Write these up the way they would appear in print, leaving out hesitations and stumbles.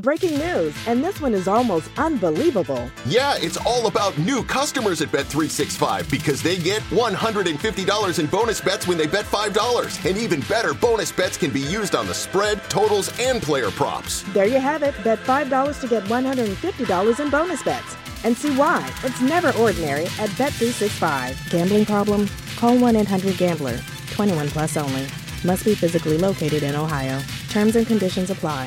Breaking news, and this one is almost unbelievable. Yeah, it's all about new customers at Bet365 because they get $150 in bonus bets when they bet $5. And even better, bonus bets can be used on the spread, totals, and player props. There you have it. Bet $5 to get $150 in bonus bets. And see why. It's never ordinary at Bet365. Gambling problem? Call 1-800-GAMBLER. 21 plus only. Must be physically located in Ohio. Terms and conditions apply.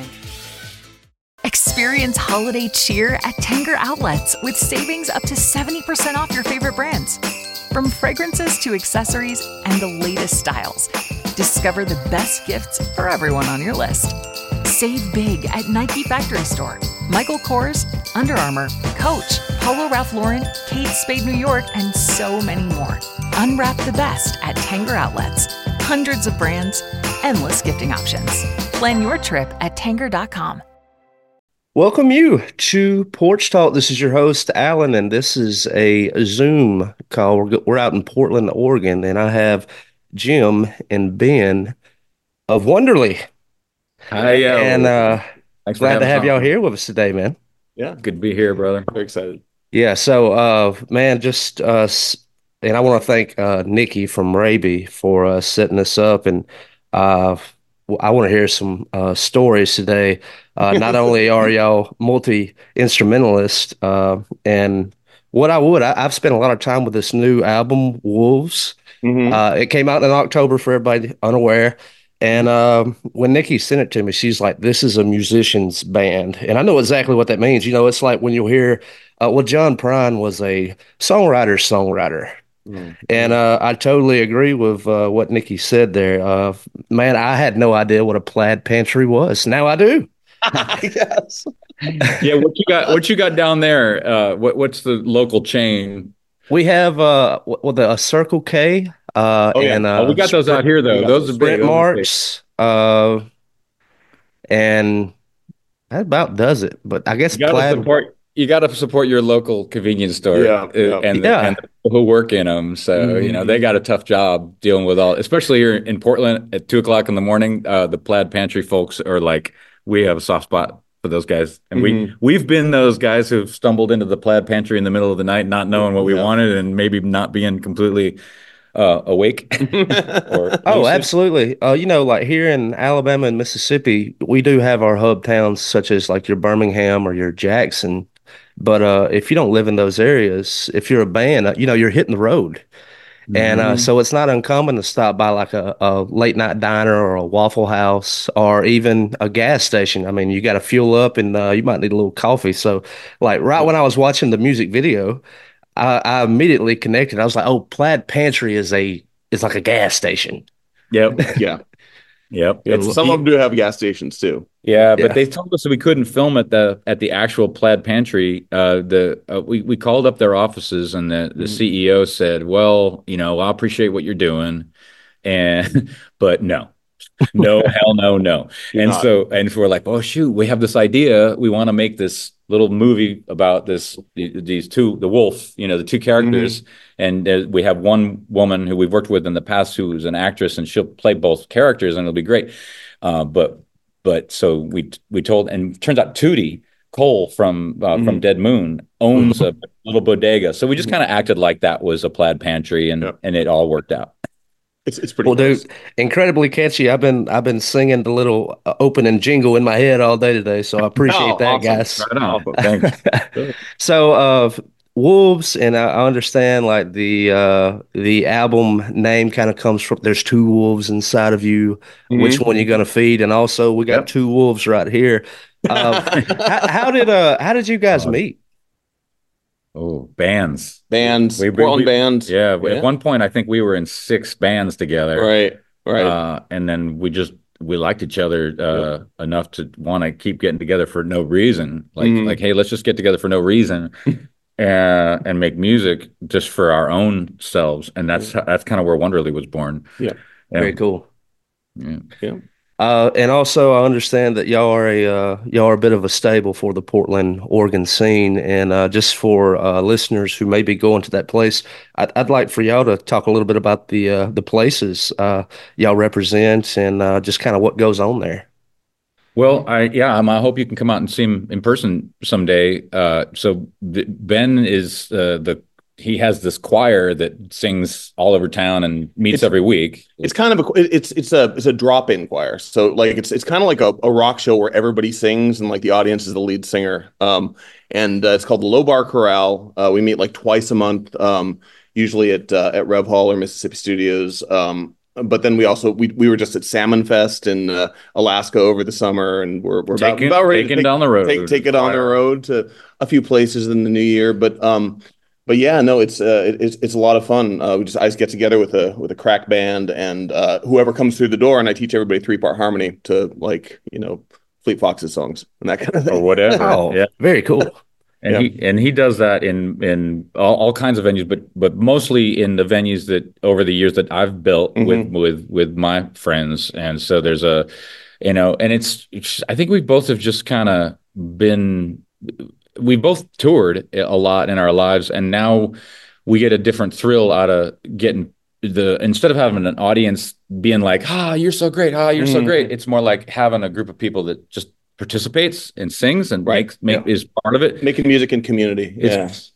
Experience holiday cheer at Tanger Outlets with savings up to 70% off your favorite brands. From fragrances to accessories and the latest styles, discover the best gifts for everyone on your list. Save big at Nike Factory Store, Michael Kors, Under Armour, Coach, Polo Ralph Lauren, Kate Spade New York, and so many more. Unwrap the best at Tanger Outlets. Hundreds of brands, endless gifting options. Plan your trip at Tanger.com. Welcome you to Porch Talk. This is your host, Alan, and this is a Zoom call. We're out in Portland, Oregon, and I have Jim and Ben of Wonderly. Hi, and glad to have y'all on. here with us today, man. Yeah, good to be here, brother. Very excited. Yeah, so, man, just and I want to thank Nikki from Raby for setting this up, and I want to hear some stories today. Not only are y'all multi-instrumentalists, and I've spent a lot of time with this new album, Wolves. Mm-hmm. It came out in October for everybody unaware. And when Nikki sent it to me, she's like, this is a musician's band. And I know exactly what that means. You know, it's like when you hear, John Prine was a songwriter. Mm-hmm. And I totally agree with what Nikki said there. Man, I had no idea what a plaid pantry was. Now I do. Yes. Yeah, what you got down there? What's the local chain? We have a Circle K. And we got those out here though. Those are Sprint Marts. And that about does it. But I guess you got to support your local convenience store. And the people who work in them. So you know they got a tough job dealing with especially here in Portland at 2:00 in the morning. The plaid pantry folks are like, we have a soft spot for those guys, and we've been those guys who've stumbled into the plaid pantry in the middle of the night, not knowing what we wanted, and maybe not being completely awake. Absolutely. You know, like here in Alabama and Mississippi, we do have our hub towns such as like your Birmingham or your Jackson. But if you don't live in those areas, if you're a band, you're hitting the road. And so it's not uncommon to stop by like a late night diner or a Waffle House or even a gas station. I mean, you got to fuel up and you might need a little coffee. So like right when I was watching the music video, I immediately connected. I was like, oh, Plaid Pantry is like a gas station. Yep. Yeah. Yep. Some of them do have gas stations too. Yeah, but they told us that we couldn't film at the actual Plaid Pantry. We called up their offices, and the CEO said, "Well, I appreciate what you're doing, but no, hell no." So we're like, "Oh shoot, we have this idea. We want to make this little movie about these two, the wolf, the two characters, and we have one woman who we've worked with in the past who's an actress, and she'll play both characters, and it'll be great." But so we told, and it turns out Tootie Cole from Dead Moon owns a little bodega, so we just kind of acted like that was a Plaid Pantry, and it all worked out. It's pretty nice. Dude, incredibly catchy. I've been singing the little opening jingle in my head all day today, so I appreciate that, guys. Right on. Thanks. So, Wolves, and I understand like the album name kind of comes from, there's two wolves inside of you. Which one you gonna feed? And also we got two wolves right here. How did you guys meet? Oh, bands. Portland bands. Yeah, at one point I think we were in 6 bands together. Right. And then we liked each other enough to want to keep getting together for no reason. Like, hey, let's just get together for no reason. And make music just for our own selves, and that's kind of where Wonderly was born. Very cool. Yeah. And also I understand that y'all are a bit of a stable for the Portland, Oregon scene, and just for listeners who may be going to that place, I'd like for y'all to talk a little bit about the places y'all represent and just kind of what goes on there. Well, I hope you can come out and see him in person someday. Ben is he has this choir that sings all over town and meets every week. It's kind of it's a drop-in choir. So like it's kind of like a rock show where everybody sings and like the audience is the lead singer. And it's called the Low Bar Chorale. We meet like twice a month, usually at Rev Hall or Mississippi Studios. But then we were just at Salmon Fest in Alaska over the summer, and we're about ready to take it on the road to a few places in the new year. But yeah, no, it's a lot of fun. I just get together with a crack band and whoever comes through the door, and I teach everybody 3-part harmony to Fleet Foxes songs and that kind of thing or whatever. Oh, yeah, very cool. And he does that in all kinds of venues, but mostly in the venues that over the years that I've built with my friends. And so there's and I think we both have just kind of we both toured a lot in our lives, and now we get a different thrill out of getting instead of having an audience being like, you're so great, so great. It's more like having a group of people that just participates and sings and is part of it. Making music in community. It's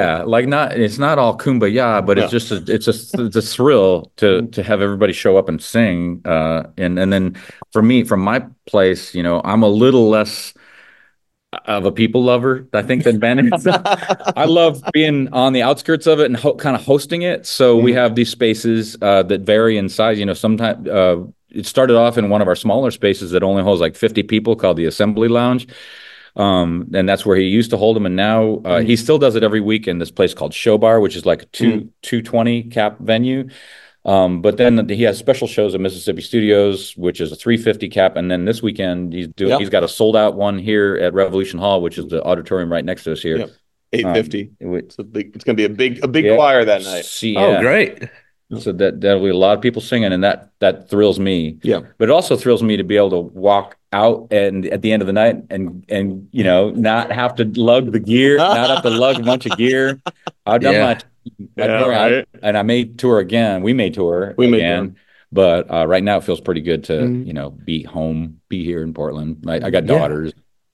not all kumbaya, but it's just it's a thrill to have everybody show up and sing. And then for me, from my place, I'm a little less of a people lover, I think, than Ben is. I love being on the outskirts of it and kind of hosting it. So we have these spaces that vary in size. Sometimes it started off in one of our smaller spaces that only holds like 50 people called the Assembly Lounge. And that's where he used to hold them. And now he still does it every week in this place called Show Bar, which is like a 220 cap venue. But then he has special shows at Mississippi Studios, which is a 350 cap. And then this weekend he's got a sold out one here at Revolution Hall, which is the auditorium right next to us here. 850. It's going to be a big choir that night. Oh, great. So that'll be a lot of people singing, and that thrills me. Yeah. But it also thrills me to be able to walk out and at the end of the night and not have to lug the gear, not have to lug a bunch of gear. I've done my and I may tour again. We may tour again. But right now it feels pretty good to be home, be here in Portland. I got daughters.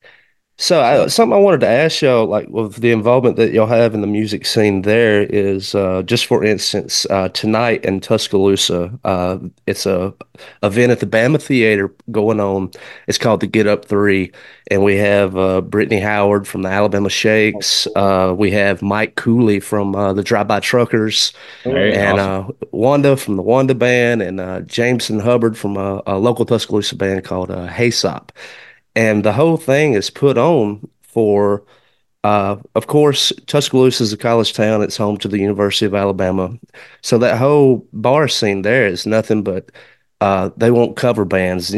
So something I wanted to ask y'all, like with the involvement that y'all have in the music scene there is, just for instance, tonight in Tuscaloosa, it's a event at the Bama Theater going on. It's called the Get Up 3, and we have Brittany Howard from the Alabama Shakes. We have Mike Cooley from the Drive-By Truckers, and awesome. Wanda from the Wanda Band, and Jameson Hubbard from a local Tuscaloosa band called Haysop. And the whole thing is put on for, of course, Tuscaloosa is a college town. It's home to the University of Alabama. So that whole bar scene there is nothing but they want cover bands.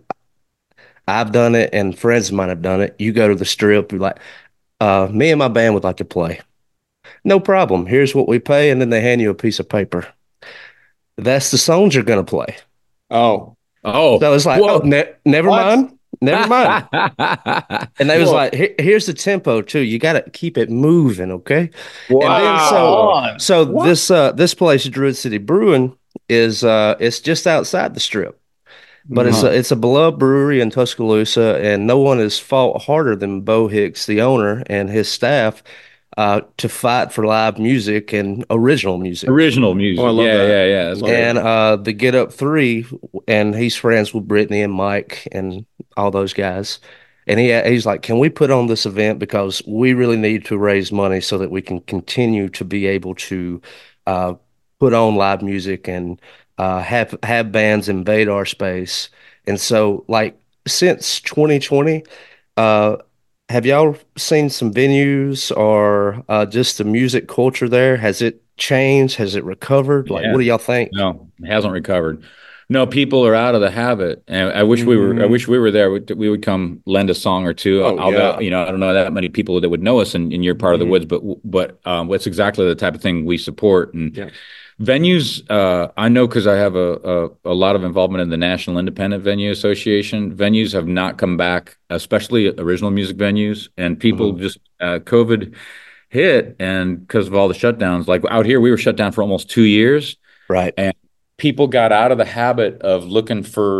I've done it and friends of mine have done it. You go to the strip, you're like, me and my band would like to play. No problem. Here's what we pay. And then they hand you a piece of paper. That's the songs you're going to play. Oh. So it's like, never mind. Never mind. And they was like, here's the tempo too. You got to keep it moving, okay? Wow. And then this place, Druid City Brewing, is it's just outside the strip, but it's a beloved brewery in Tuscaloosa, and no one has fought harder than Bo Hicks, the owner, and his staff to fight for live music and original music. Oh, I love that. Yeah. That's and the Get Up 3, and he's friends with Brittany and Mike and all those guys. And he's like, can we put on this event because we really need to raise money so that we can continue to be able to put on live music and have bands invade our space. And so, like, since 2020, have y'all seen some venues or just the music culture there? Has it changed? Has it recovered? Like, what do y'all think? No, it hasn't recovered. No, people are out of the habit, and I wish we were. I wish we were there. We would come lend a song or two. I don't know that many people that would know us in your part of the woods, but it's exactly the type of thing we support. And venues, I know because I have a lot of involvement in the National Independent Venue Association. Venues have not come back, especially original music venues, and people just COVID hit, and because of all the shutdowns, like out here, we were shut down for almost 2 years, right? And people got out of the habit of looking for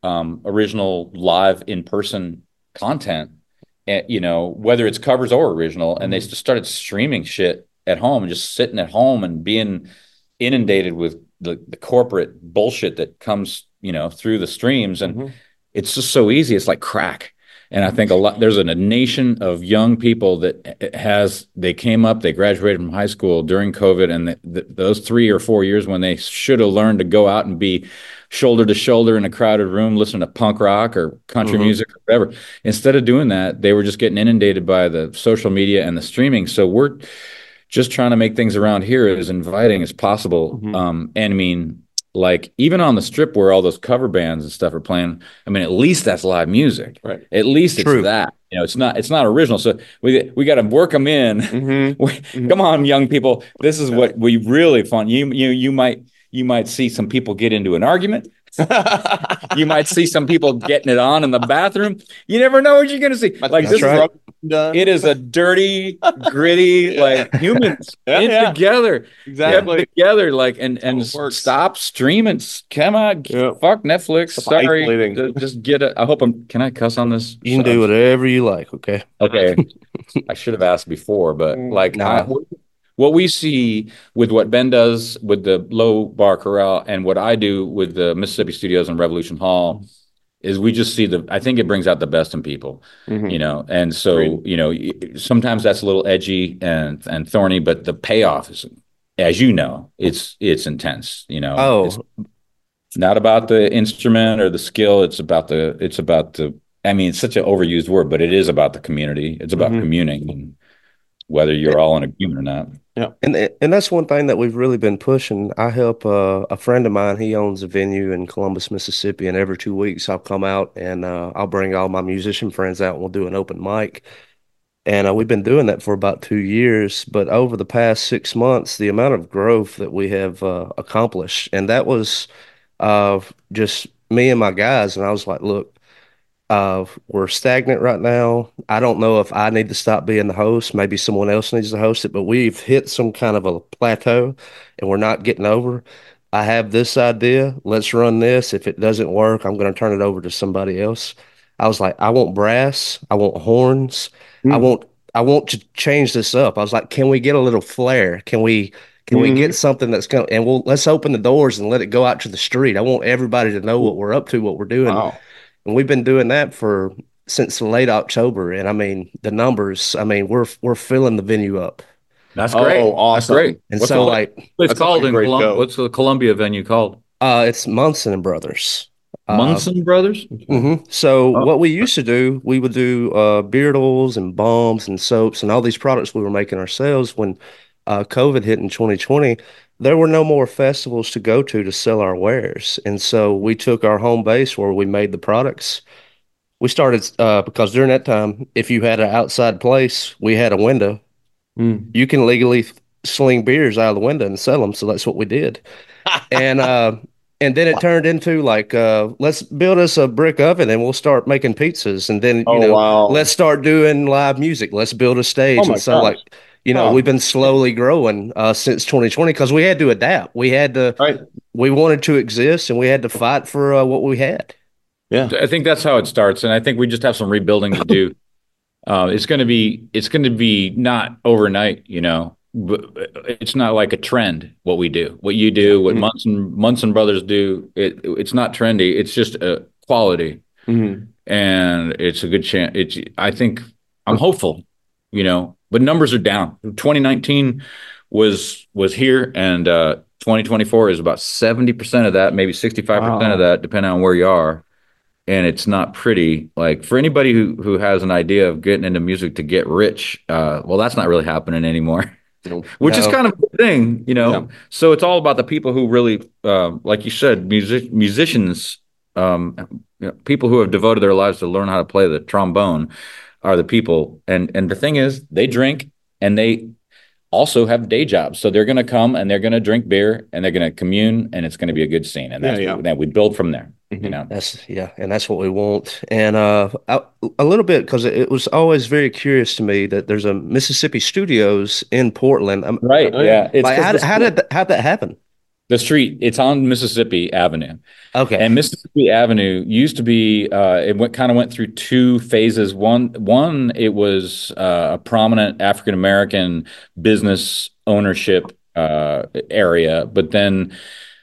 original live in person content, whether it's covers or original, and they just started streaming shit at home and just sitting at home and being inundated with the corporate bullshit that comes, through the streams. And it's just so easy. It's like crack. And I think there's a nation of young people that they came up, they graduated from high school during COVID, and those 3 or 4 years when they should have learned to go out and be shoulder to shoulder in a crowded room, listen to punk rock or country music or whatever. Instead of doing that, they were just getting inundated by the social media and the streaming. So we're just trying to make things around here as inviting as possible. And I mean, like even on the Strip where all those cover bands and stuff are playing, I mean, at least that's live music. Right. At least it's that. It's not original. So we got to work them in. Come on, young people. This is what we really fun. You might see some people get into an argument. You might see some people getting it on in the bathroom. You never know what you're going to see. Like this is it is a dirty, gritty, like humans together, exactly together, like and stop streaming. Come on, fuck Netflix. Sorry, just get it. I hope Can I cuss on this? You can do whatever you like. Okay. I should have asked before, but like what we see with what Ben does with the Low Bar Corral and what I do with the Mississippi Studios and Revolution Hall is we just see I think it brings out the best in people, and so, sometimes that's a little edgy and thorny, but the payoff is, as it's intense, it's not about the instrument or the skill. It's about the, I mean, it's such an overused word, but it is about the community. It's about communing, and whether you're all in agreement or not. Yeah. And that's one thing that we've really been pushing. I help a friend of mine. He owns a venue in Columbus, Mississippi, and every 2 weeks I'll come out and I'll bring all my musician friends out and we'll do an open mic. And we've been doing that for about 2 years. But over the past 6 months, the amount of growth that we have accomplished, and that was just me and my guys. And I was like, look, we're stagnant right now. I don't know if I need to stop being the host. Maybe someone else needs to host it, but we've hit some kind of a plateau and we're not getting over. I have this idea. Let's run this. If it doesn't work, I'm going to turn it over to somebody else. I was like, I want brass. I want horns. I want to change this up. I was like, can we get a little flair? Can we get something that's going to, and let's open the doors and let it go out to the street. I want everybody to know what we're up to, what we're doing. Wow. And we've been doing that since late October. And I mean, the numbers, I mean, we're filling the venue up. That's great. Oh, awesome. That's great. And what's so it's called in Columbia. What's the Columbia venue called? It's Munson and Brothers. Munson Brothers? So what we used to do, we would do beard oils and balms and soaps and all these products we were making ourselves. When COVID hit in 2020, there were no more festivals to go to sell our wares. And so we took our home base where we made the products. We started because during that time, if you had an outside place, we had a window. You can legally sling beers out of the window and sell them. So that's what we did. And then it turned into like, let's build us a brick oven and we'll start making pizzas. And then, let's start doing live music. Let's build a stage. And so gosh. We've been slowly growing since 2020 because we had to adapt. We had to, we wanted to exist and we had to fight for what we had. Yeah. I think that's how it starts. And I think we just have some rebuilding to do. It's going to be not overnight, but it's not like a trend, what we do, what you do, what Munson Brothers do. It's not trendy. It's just a quality. And it's a good chance. I think I'm hopeful, but numbers are down. 2019 was here, and 2024 is about 70% of that, maybe 65% of that, depending on where you are. And it's not pretty. Like for anybody who has an idea of getting into music to get rich, well, that's not really happening anymore. Which is kind of a thing, Yeah. So it's all about the people who really, like you said, musicians, people who have devoted their lives to learn how to play the trombone are the people. And the thing is, they drink and they also have day jobs. So they're going to come and they're going to drink beer and they're going to commune and it's going to be a good scene. And then we build from there. And that's what we want. And a little bit, because it was always very curious to me that there's a Mississippi Studios in Portland. Right. Yeah. Like, how'd that happen? The street, it's on Mississippi Avenue. Okay. And Mississippi Avenue used to be, kind of went through two phases. One, it was a prominent African American business ownership area, but then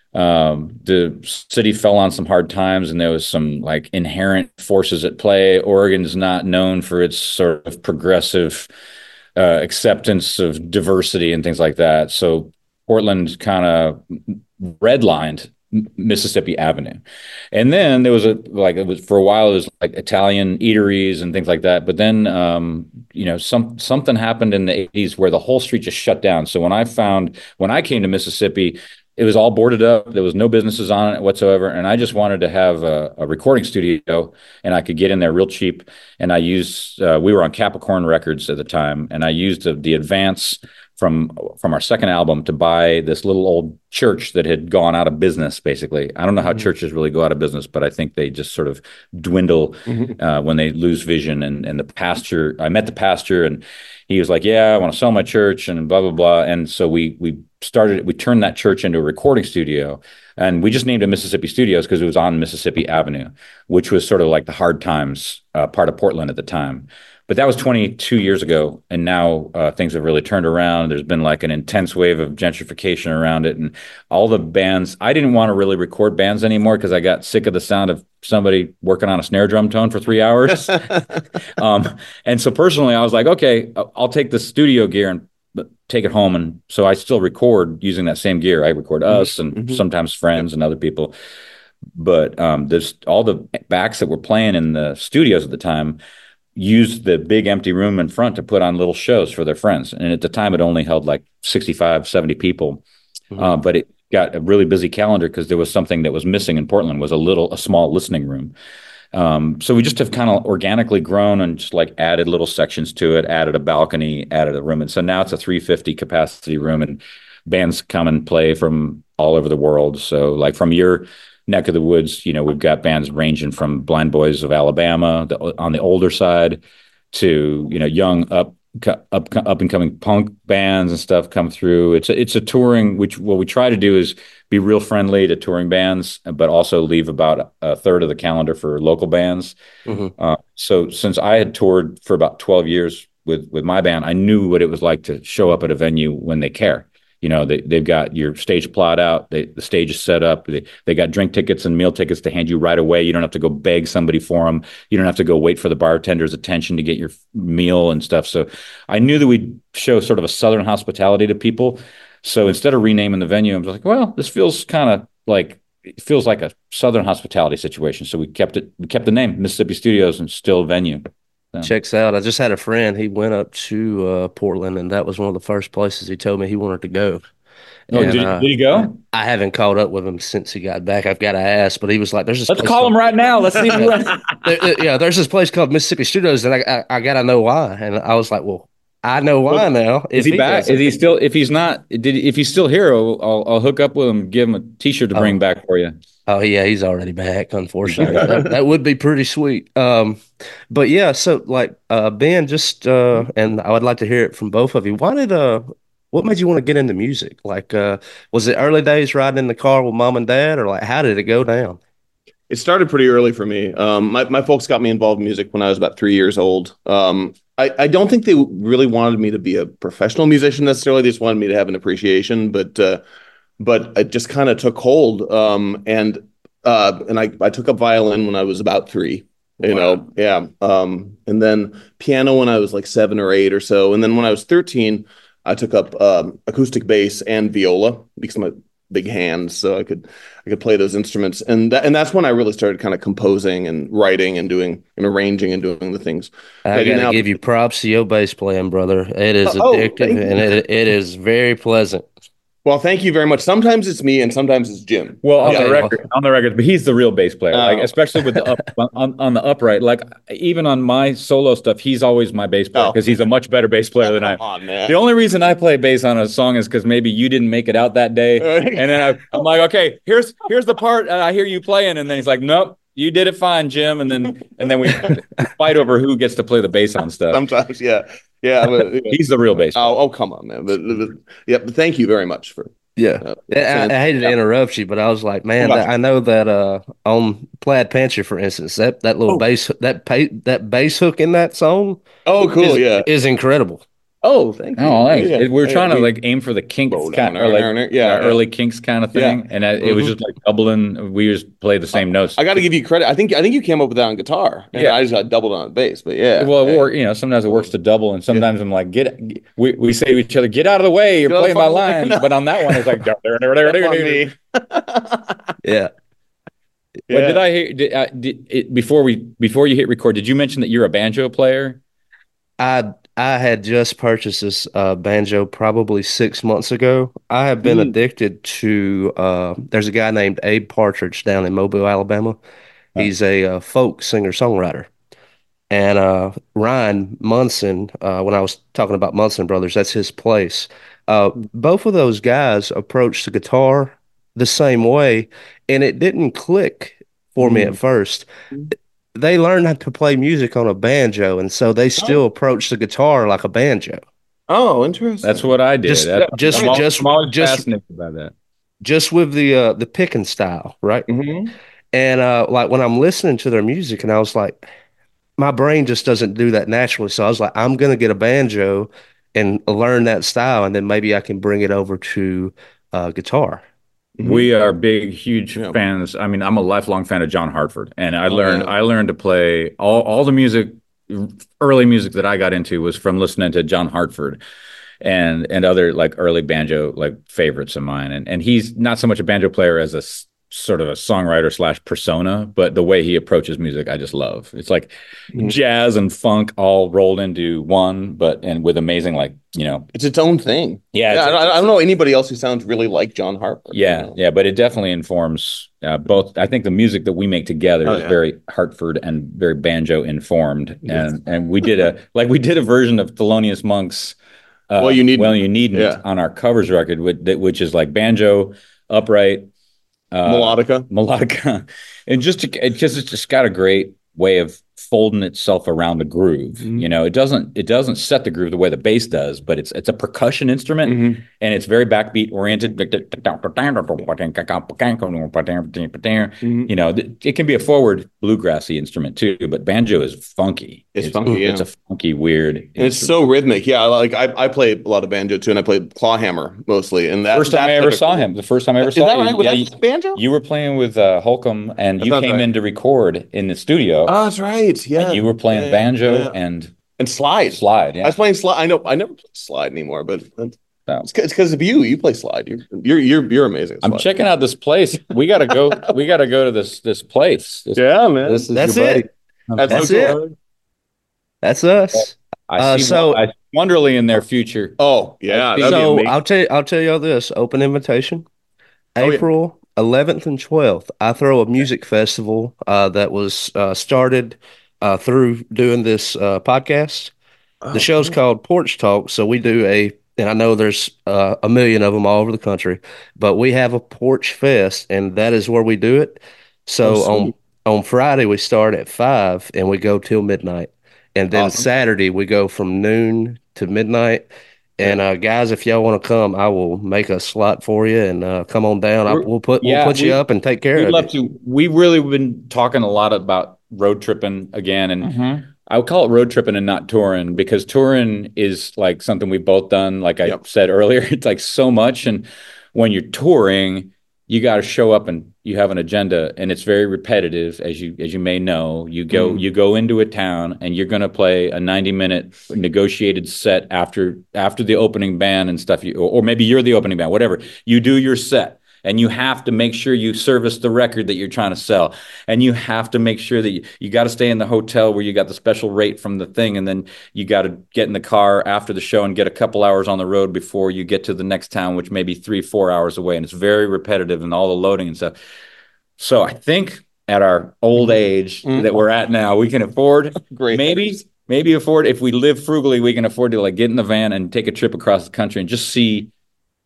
the city fell on some hard times, and there was some like inherent forces at play. Oregon's not known for its sort of progressive acceptance of diversity and things like that. So Portland kind of redlined Mississippi Avenue. And then there was it was for a while, it was like Italian eateries and things like that. But then, something happened in the 80s where the whole street just shut down. So when I came to Mississippi, it was all boarded up. There was no businesses on it whatsoever. And I just wanted to have a recording studio, and I could get in there real cheap. And I used, we were on Capricorn Records at the time, and I used the advance from our second album to buy this little old church that had gone out of business, basically. I don't know how churches really go out of business, but I think they just sort of dwindle when they lose vision. And the pastor, I met the pastor, and he was like, yeah, I want to sell my church and blah, blah, blah. And so we turned that church into a recording studio, and we just named it Mississippi Studios because it was on Mississippi Avenue, which was sort of like the hard times part of Portland at the time. But that was 22 years ago, and now things have really turned around. There's been like an intense wave of gentrification around it, and all the bands. I didn't want to really record bands anymore because I got sick of the sound of somebody working on a snare drum tone for 3 hours. And so personally, I was like, okay, I'll take the studio gear and take it home. And so I still record using that same gear. I record us and sometimes friends and other people. But there's all the backs that were playing in the studios at the time used the big empty room in front to put on little shows for their friends. And at the time, it only held like 65, 70 people. But it got a really busy calendar because there was something that was missing in Portland, was a small listening room. So we just have kind of organically grown and just like added little sections to it, added a balcony, added a room. And so now it's a 350 capacity room, and bands come and play from all over the world. So like from your neck of the woods, we've got bands ranging from Blind Boys of Alabama on the older side to, young up and coming punk bands and stuff come through. It's a touring, which what we try to do is be real friendly to touring bands, but also leave about a third of the calendar for local bands. So since I had toured for about 12 years with my band, I knew what it was like to show up at a venue when they care. They've got your stage plot out. The stage is set up. They got drink tickets and meal tickets to hand you right away. You don't have to go beg somebody for them. You don't have to go wait for the bartender's attention to get your meal and stuff. So I knew that we'd show sort of a Southern hospitality to people. So instead of renaming the venue, I was like, well, this feels kind of like, it feels like a Southern hospitality situation. So we kept the name Mississippi Studios and still venue. Checks out. I just had a friend. He went up to Portland, and that was one of the first places he told me he wanted to go. Oh, and, did he go? I haven't caught up with him since he got back. I've got to ask, but he was like, "There's this." Let's call him right now. Let's see. There's this place called Mississippi Studios, and I got to know why. And I was like, "Well, I know why now." Is he back? Is he still? If he's not, if he's still here, I'll hook up with him. Give him a T-shirt to bring back for you. Oh yeah, he's already back. Unfortunately, that would be pretty sweet. But yeah, so like Ben, just and I would like to hear it from both of you. What made you want to get into music? Like, was it early days riding in the car with mom and dad, or like how did it go down? It started pretty early for me. My folks got me involved in music when I was about 3 years old. I don't think they really wanted me to be a professional musician necessarily. They just wanted me to have an appreciation, but it just kind of took hold. And I took up violin when I was about 3. Yeah. And then piano when I was like 7 or 8 or so. And then when I was 13, I took up acoustic bass and viola because of my big hands, so I could play those instruments. And that's when I really started kind of composing and writing and doing and arranging and doing the things. I gotta give you props to your bass playing, brother. It is addictive and it is very pleasant. Well, thank you very much. Sometimes it's me and sometimes it's Jim. Well, on the record, but he's the real bass player. Like, especially with the on the upright. Like even on my solo stuff, he's always my bass player because he's a much better bass player than I am. The only reason I play bass on a song is because maybe you didn't make it out that day, and then I'm like, okay, here's the part I hear you playing, and then he's like, nope. You did it fine, Jim, and then we fight over who gets to play the bass on stuff. Sometimes, yeah. But, he's the real bass player. Oh, come on, man! But thank you very much for. Yeah. I hated to interrupt you, but I was like, man, I know that on Plaid Pantry, for instance, that little that bass hook in that song is incredible. Oh, thank you. Oh, thanks. Yeah. We're trying to like aim for the Kinks kind, or like early Kinks kind of thing, and it was just like doubling. We just played the same notes. I got to give you credit. I think you came up with that on guitar, and I just got doubled on bass. But yeah, well, sometimes it works to double, and sometimes I'm like, we say to each other, get out of the way, you're playing my line. But on that one, it's like, yeah. But did I hear? Before you hit record, did you mention that you're a banjo player? I had just purchased this banjo probably 6 months ago. I have been addicted to there's a guy named Abe Partridge down in Mobile, Alabama. He's a folk singer-songwriter. And Ryan Munson, when I was talking about Munson Brothers, that's his place. Both of those guys approached the guitar the same way, and it didn't click for me at first. They learned how to play music on a banjo, and so they still approach the guitar like a banjo. Oh, interesting. That's what I did. Just I'm always fascinated by that. Just with the picking style, right? And like when I'm listening to their music, and I was like, my brain just doesn't do that naturally. So I was like, I'm gonna get a banjo and learn that style, and then maybe I can bring it over to guitar. We are big, huge fans. I mean, I'm a lifelong fan of John Hartford, and I learned to play all the music, early music that I got into was from listening to John Hartford and other like early banjo like favorites of mine. And he's not so much a banjo player as a sort of a songwriter / persona, but the way he approaches music, I just love. It's like jazz and funk all rolled into one, and with amazing, like, it's its own thing. Yeah. I don't know anybody else who sounds really like John Hartford. Yeah. Yeah. But it definitely informs both. I think the music that we make together is very Hartford and very banjo informed. And we did a version of Thelonious Monk's Well, You Needn't on our covers record, which is like banjo, upright, melodica, and it's just got a great way of folding itself around the groove. It doesn't set the groove the way the bass does, but it's a percussion instrument, and it's very backbeat oriented. It can be a forward bluegrassy instrument too, but banjo is funky. It's funky. It's a funky, weird instrument. And it's so rhythmic. Yeah, like I play a lot of banjo too, and I play clawhammer mostly. And the first time I ever saw him, that banjo? You were playing with Holcomb, and you came in to record in the studio. Oh, that's right. Yeah, and you were playing banjo and slide. Yeah, I was playing slide. I know I never play slide anymore, but it's because of you. You play slide. You're amazing. I'm checking out this place. We gotta go. We gotta go to this place. Man. That's it. That's it. That's us. I see Wonderly in their future. Oh yeah. So I'll tell you all this. Open invitation. April 11th and 12th. I throw a music festival that was started through doing this podcast. The show's called Porch Talk. So we do and I know there's a million of them all over the country, but we have a porch fest, and that is where we do it. So on Friday we start at 5 and we go till midnight, and then Saturday we go from noon to midnight. And guys, if y'all want to come, I will make a slot for you, and come on down. We'll put you up and take care of you. We'd love to. We've really been talking a lot about road tripping again, and I would call it road tripping and not touring, because touring is like something we've both done. Like I said earlier, it's like so much, and when you're touring, you got to show up and you have an agenda, and it's very repetitive, as you may know. You go into a town and you're going to play a 90-minute negotiated set after the opening band and stuff, or maybe you're the opening band, whatever. You do your set, and you have to make sure you service the record that you're trying to sell, and you have to make sure that you got to stay in the hotel where you got the special rate from the thing, and then you got to get in the car after the show and get a couple hours on the road before you get to the next town, which may be 3-4 hours away, and it's very repetitive and all the loading and stuff. So I think at our old age that we're at now, we can afford maybe afford, if we live frugally, we can afford to like get in the van and take a trip across the country and just see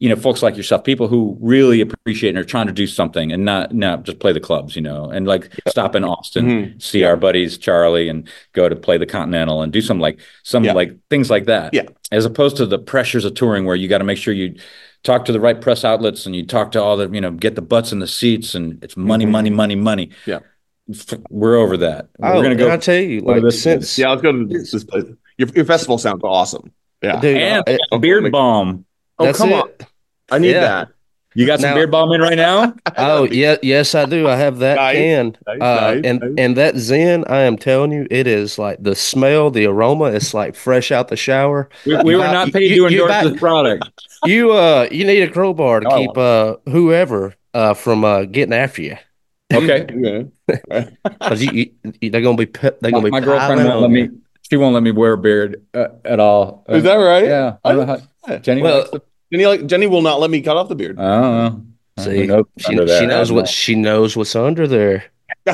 folks like yourself, people who really appreciate and are trying to do something and not just play the clubs, and like stop in Austin, see our buddies Charlie, and go to play the Continental and do some like things like that. Yeah. As opposed to the pressures of touring where you got to make sure you talk to the right press outlets and you talk to all the, get the butts in the seats, and it's money, money, money, money. Yeah. We're over that. We're gonna go. I'll tell you, like since let's go to this place. Your festival sounds awesome. Yeah, dude, and beard balm. Oh, come on! I need that. You got some beard balm in right now? Oh yeah, yes I do. I have that can. Nice. And that Zen, I am telling you, it is like the smell, the aroma. It's like fresh out the shower. We were not paid to endorse this product. You need a crowbar to keep whoever from getting after you. Okay. Because they're gonna be my girlfriend won't let me. She won't let me wear a beard at all. Is that right? Yeah. I don't know how, Jenny will not let me cut off the beard. I don't know. See, she knows what's under there.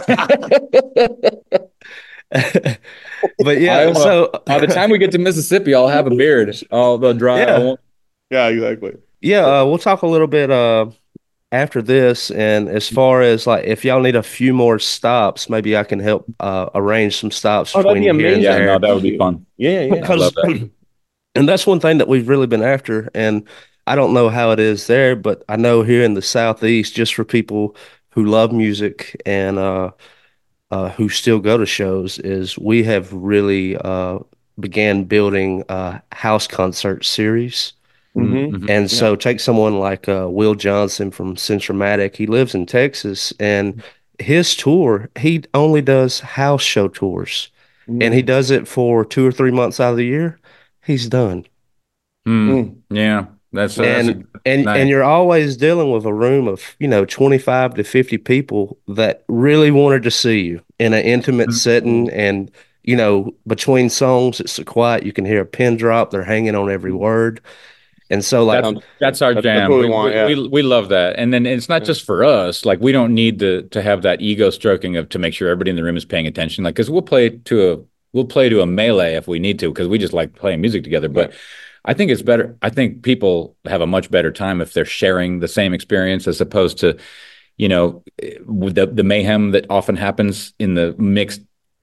But yeah, so by the time we get to Mississippi, I'll have a beard. They'll dry. Yeah, exactly. Yeah, we'll talk a little bit after this, and as far as like if y'all need a few more stops, maybe I can help arrange some stops between here and there. Yeah, no, that would be fun. Yeah. Because, and that's one thing that we've really been after, and I don't know how it is there, but I know here in the Southeast, just for people who love music and who still go to shows, is we have really began building a house concert series. And so take someone like Will Johnson from Centromatic. He lives in Texas, and his tour, he only does house show tours, and he does it for 2 or 3 months out of the year. He's done. Yeah, and you're always dealing with a room of 25 to 50 people that really wanted to see you in an intimate setting, and between songs it's so quiet you can hear a pin drop. They're hanging on every word. And so that's our jam. We love that. And then it's not just for us. Like we don't need to have that ego stroking to make sure everybody in the room is paying attention. Like, cause we'll play to a melee if we need to, because we just like playing music together. But I think it's better. I think people have a much better time if they're sharing the same experience as opposed to, the mayhem that often happens in the mixed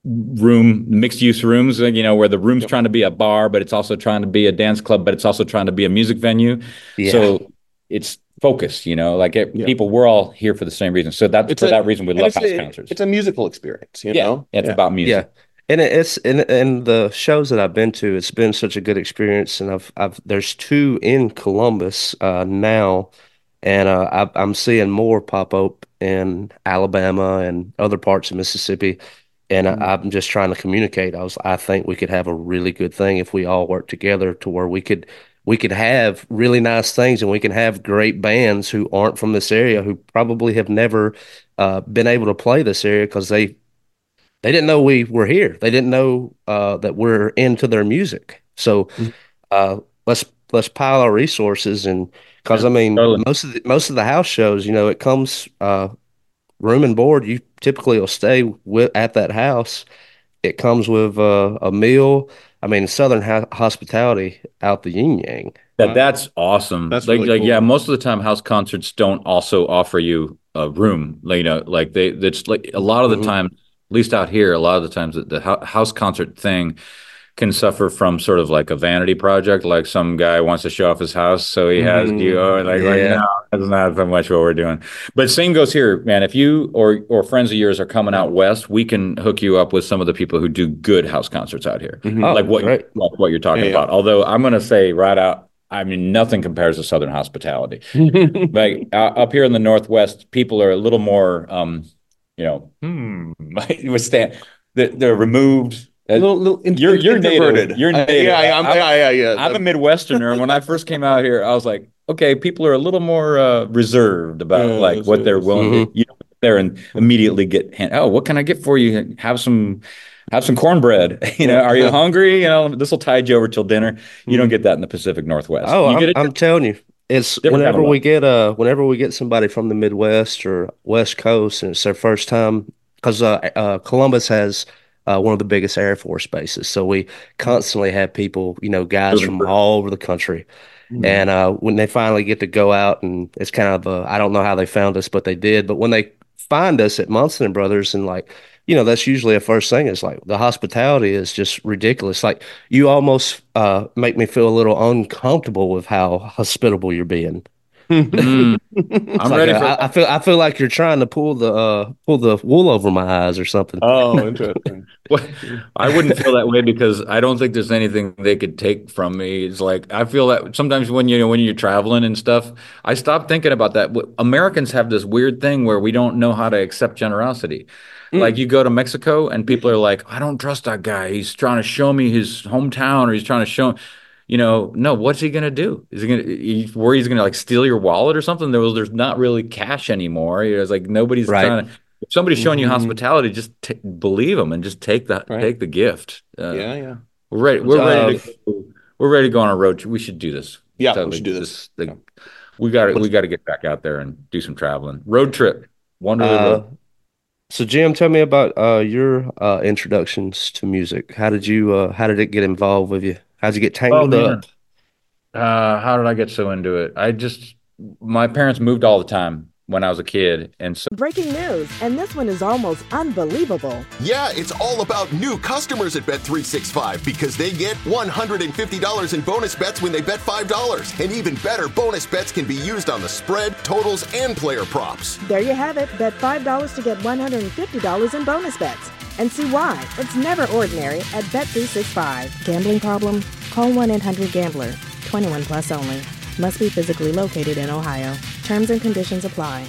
use rooms, where the room's trying to be a bar, but it's also trying to be a dance club, but it's also trying to be a music venue. Yeah. So it's focused, people, we're all here for the same reason. So that's for that reason we love house concerts. It's a musical experience, It's about music. Yeah. And it's in the shows that I've been to, it's been such a good experience. And there's 2 in Columbus now, and I'm seeing more pop up in Alabama and other parts of Mississippi. And I'm just trying to communicate. I think we could have a really good thing if we all work together to where we could have really nice things, and we can have great bands who aren't from this area, who probably have never been able to play this area because they didn't know we were here. They didn't know that we're into their music. So let's pile our resources, and because totally. most of the house shows, it comes room and board. You typically will stay at that house. It comes with a meal. Southern hospitality out the yin yang. That's awesome. That's really cool. Yeah, most of the time house concerts don't also offer you a room. It's like a lot of the time, at least out here, a lot of the times the house concert thing can suffer from sort of like a vanity project, like some guy wants to show off his house, so he has you. No, that's not so much what we're doing. But same goes here, man. If you or friends of yours are coming out west, we can hook you up with some of the people who do good house concerts out here, like what you're talking about. Although I'm going to say right out, nothing compares to Southern hospitality. Like up here in the Northwest, people are a little more, they're removed. You're native. You're native. Yeah. I'm a Midwesterner, and when I first came out here, I was like, okay, people are a little more reserved about what they're willing to there and immediately get. What can I get for you? Have some cornbread. Are you hungry? This will tide you over till dinner. You don't get that in the Pacific Northwest. I'm telling you, it's whenever we get somebody from the Midwest or West Coast, and it's their first time, because Columbus has one of the biggest Air Force bases. So we constantly have people, guys from all over the country. And when they finally get to go out, and it's kind of I don't know how they found us, but they did. But when they find us at Munson and Brothers, and like, that's usually a first thing. Is like the hospitality is just ridiculous. Like you almost make me feel a little uncomfortable with how hospitable you're being. Mm. It's I'm like ready for I feel like you're trying to pull the wool over my eyes or something. Oh, interesting. Well, I wouldn't feel that way because I don't think there's anything they could take from me. It's like I feel that sometimes when you're traveling and stuff, I stop thinking about that. Americans have this weird thing where we don't know how to accept generosity. Like you go to Mexico and people are like, I don't trust that guy. He's trying to show me his hometown, or he's trying to show, no, what's he gonna do? Is he gonna worry he's gonna like steal your wallet or something? There's not really cash anymore. It's like nobody's Right. trying to. If somebody's showing you hospitality, just believe them and just take the gift. Yeah. We're ready. We're Uh, ready to go. We're ready to go on a road trip. We should do this. Yeah, we Totally. should do this. We got to get back out there and do some traveling. Road trip. Wonderly Uh, Road. so Jim, tell me about your introductions to music. How did it get involved with you? How'd you get Oh tangled man. up? How did I get so into it? My parents moved all the time when I was a kid, and so Breaking news, and this one is almost unbelievable. Yeah, it's all about new customers at Bet365 because they get $150 in bonus bets when they bet $5. And even better, bonus bets can be used on the spread, totals, and player props. There you have it. Bet $5 to get $150 in bonus bets. And see why. It's never ordinary at Bet365. Gambling problem? Call 1-800-GAMBLER. 21 plus only. Must be physically located in Ohio. Terms and conditions apply.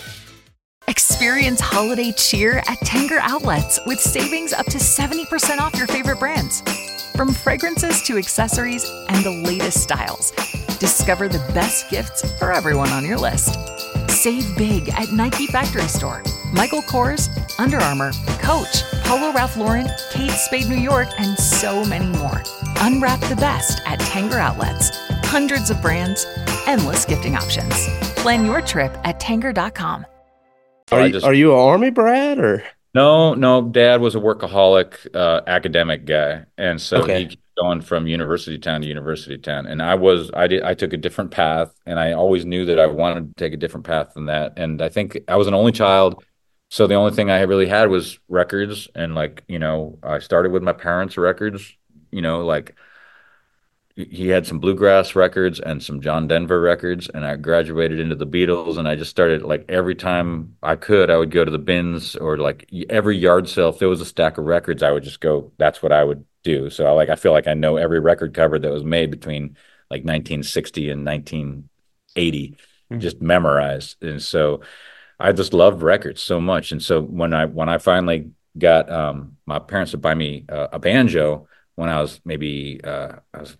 Experience holiday cheer at Tanger Outlets with savings up to 70% off your favorite brands. From fragrances to accessories and the latest styles, discover the best gifts for everyone on your list. Save big at Nike Factory Store, Michael Kors, Under Armour, Coach, Polo Ralph Lauren, Kate Spade New York, and so many more. Unwrap the best at Tanger Outlets. Hundreds of brands, endless gifting options. Plan your trip at Tanger.com. Are you an Army brat or? no, Dad was a workaholic academic guy, and so Okay. he kept going from university town to university town. And I took a different path, and I always knew that I wanted to take a different path than that. And I think I was an only child, so the only thing I really had was records, and like I started with my parents' records. Like he had some bluegrass records and some John Denver records, and I graduated into the Beatles, and I just started like every time I could, I would go to the bins, or like every yard sale, if there was a stack of records, I would just go, that's what I would do. So I feel like I know every record cover that was made between like 1960 and 1980, just memorized. And so I just loved records so much. And so when I finally got my parents to buy me a banjo when I was maybe I was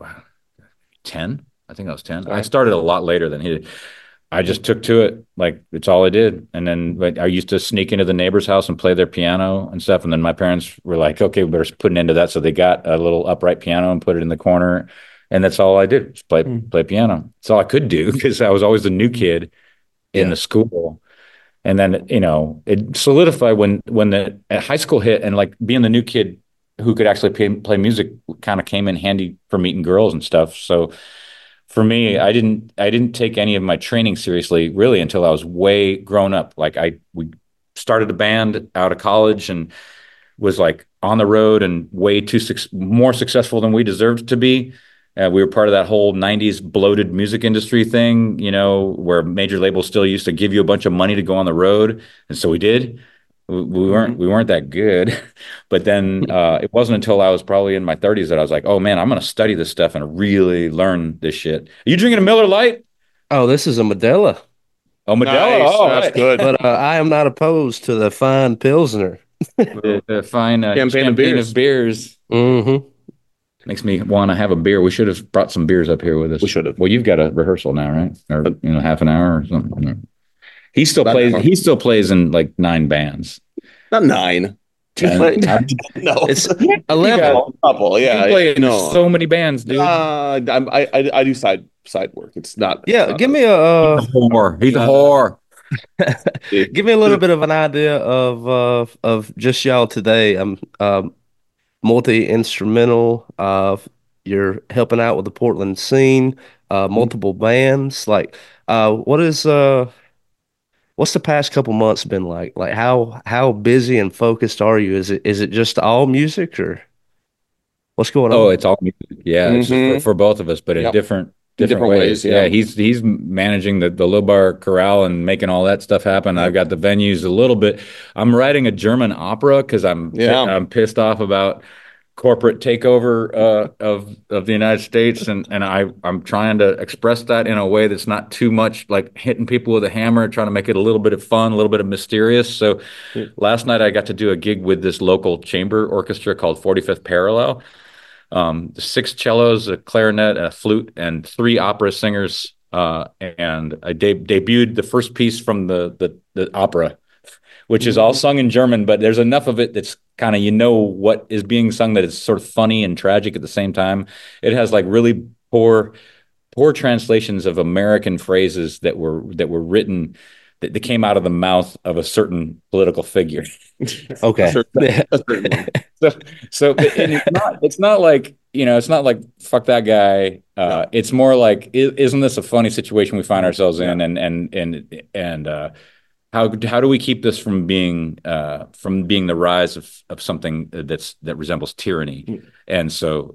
10. I think I was 10. I started a lot later than he did. I just took to it. Like it's all I did. And then like, I used to sneak into the neighbor's house and play their piano and stuff. And then my parents were like, okay, we better put an end to that. So they got a little upright piano and put it in the corner. And that's all I did, just play piano. That's all I could do because I was always the new kid in the school. And then, it solidified when the high school hit, and like being the new kid who could actually play music kind of came in handy for meeting girls and stuff. So for me, I didn't take any of my training seriously really until I was way grown up. Like we started a band out of college and was like on the road and way more successful than we deserved to be. We were part of that whole 90s bloated music industry thing, where major labels still used to give you a bunch of money to go on the road. And so we did. We weren't that good. But then it wasn't until I was probably in my 30s that I was like, oh man, I'm going to study this stuff and really learn this shit. Are you drinking a Miller Lite? Oh, this is a Modelo, Oh, Modelo. Nice. Oh, That's right. good. but I am not opposed to the fine Pilsner. The fine Champagne of of beers. Mm-hmm. Makes me want to have a beer. We should have brought some beers up here with us. We should have. Well, you've got a rehearsal now, right? Or half an hour or something. He still About plays. an hour. He still plays in like 9 bands. Not 9. 10. No, It's You 11. got- a couple. You Yeah, play in no. so many bands, dude. I do side work. It's not. Yeah, give me He's a whore. He's a whore. give me a little bit of an idea of just y'all today. I'm multi-instrumental. you're helping out with the Portland scene, multiple bands. Like, what is what's the past couple months been like? Like how busy and focused are you? Is it just all music or what's going Oh, on? it's all music. Yeah, it's Hmm. for both of us, but in Yep. In different different ways. ways. Yeah. Yeah, he's managing the Low Bar Corral and making all that stuff happen. I've Yep. got the venues a little bit. I'm writing a German opera because Yeah. I'm pissed off about corporate takeover of the United States, and I'm trying to express that in a way that's not too much like hitting people with a hammer, trying to make it a little bit of fun, a little bit of mysterious. So last night I got to do a gig with this local chamber orchestra called 45th Parallel. Six cellos, a clarinet, a flute, and three opera singers. And I debuted the first piece from the opera, which is all sung in German, but there's enough of it that's kind of what is being sung that it's sort of funny and tragic at the same time. It has like really poor translations of American phrases that were written that came out of the mouth of a certain political figure. A Okay. certain, a certain one. So, and it's not like, it's not like fuck that guy. No. It's more like, isn't this a funny situation we find ourselves in? Yeah. And how do we keep this from being the rise of something that resembles tyranny? And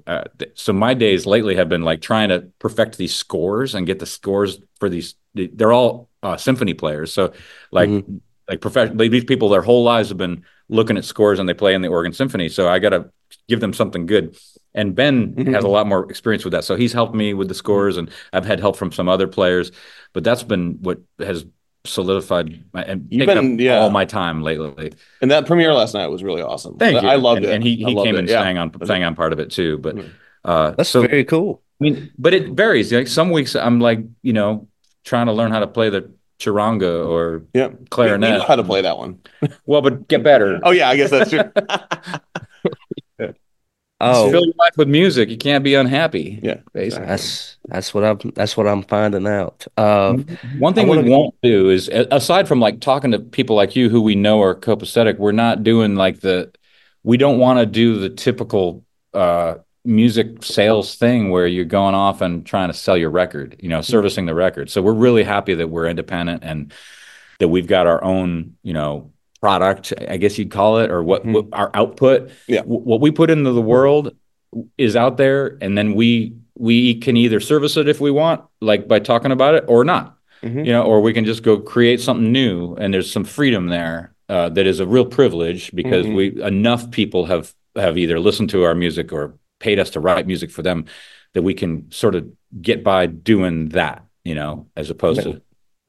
so my days lately have been like trying to perfect these scores and get the scores for these. They're all symphony players, so like Mhm. these people their whole lives have been looking at scores and they play in the Oregon Symphony. So I got to give them something good. And Ben has a lot more experience with that, so he's helped me with the scores, and I've had help from some other players. But that's been what has solidified and taken up all my time lately. And that premiere last night was really awesome. Thank you. I loved it. And he came and sang Yeah. on part of it too. But That's so very cool. I mean, but it varies. Like some weeks I'm like, trying to learn how to play the charanga or Yeah. clarinet. We know how to play that one. Well, but get better. Oh yeah, I guess that's true. Oh, Fill your life with music. You can't be unhappy. Yeah, basically. that's what I'm finding out. One thing we won't do is, aside from like talking to people like you who we know are copacetic, we're not doing like we don't want to do the typical music sales thing where you're going off and trying to sell your record, servicing the record. So we're really happy that we're independent and that we've got our own, product, I guess you'd call it, or what our output. Yeah. What we put into the world is out there, and then we can either service it if we want, like by talking about it, or not. Or we can just go create something new, and there's some freedom there that is a real privilege because enough people have either listened to our music or paid us to write music for them that we can sort of get by doing that, as opposed to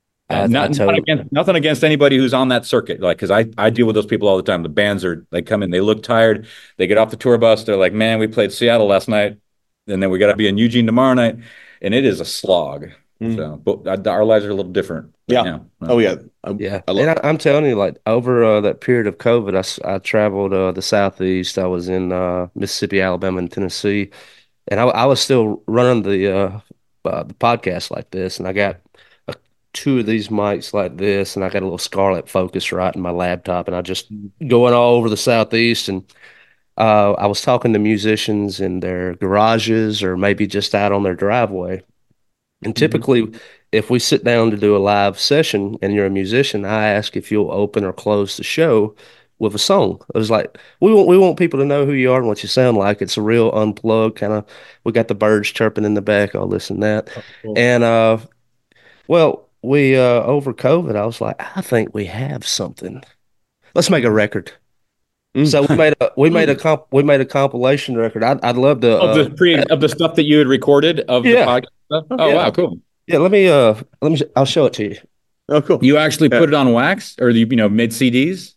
nothing against anybody who's on that circuit, like, because I deal with those people all the time. The bands they come in, they look tired, they get off the tour bus, they're like, man, we played Seattle last night, and then we got to be in Eugene tomorrow night, and it is a slog. So, but our lives are a little different. Yeah. Oh yeah. Yeah. I love I'm telling you, like over that period of COVID, I traveled the Southeast. I was in Mississippi, Alabama, and Tennessee, and I was still running the podcast like this, and I got two of these mics like this, and I got a little Scarlett Focusrite in my laptop, and I just going all over the Southeast, and I was talking to musicians in their garages or maybe just out on their driveway. And typically, if we sit down to do a live session and you're a musician, I ask if you'll open or close the show with a song. It was like we want people to know who you are and what you sound like. It's a real unplugged kind of. We got the birds chirping in the back, all this and that, and well, we over COVID, I was like, I think we have something. Let's make a record. So we made a compilation record. I'd love to of the stuff that you had recorded of the podcast stuff. Oh Yeah. wow, cool. Yeah, I'll show it to you. Oh, cool. You actually put it on wax, or you made CDs?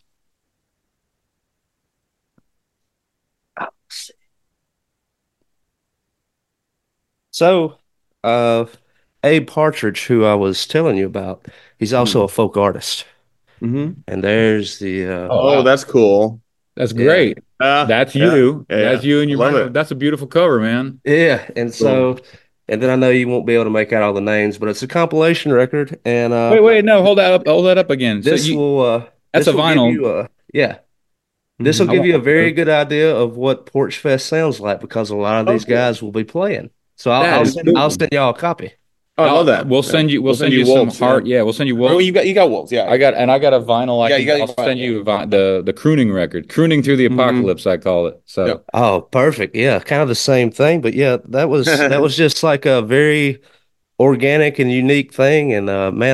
So, Abe Partridge, who I was telling you about, he's also a folk artist. And there's the Oh, that's cool. That's great. That's you. That's you and your Love man. it. That's a beautiful cover, man. yeah, and so and then I know you won't be able to make out all the names, but it's a compilation record, and Wait, no, hold that up again. this will that's this a will give vinyl. you yeah. This will Mhm. I give want you a very to. good idea of what Porch Fest sounds like because a lot of Oh, these cool. guys will be playing. So That is I'll cool. send y'all a copy. Oh, I love that. Yeah. We'll send you some wolves. Yeah. heart. Yeah, we'll send you Oh, wolves. you got wolves. Yeah. I got a vinyl. Yeah, you got. I'll send you the crooning record, crooning through the Mhm. apocalypse. I call it. Yep. So Oh, perfect. Yeah, kind of the same thing, but yeah, that was just like a very organic and unique thing. And man,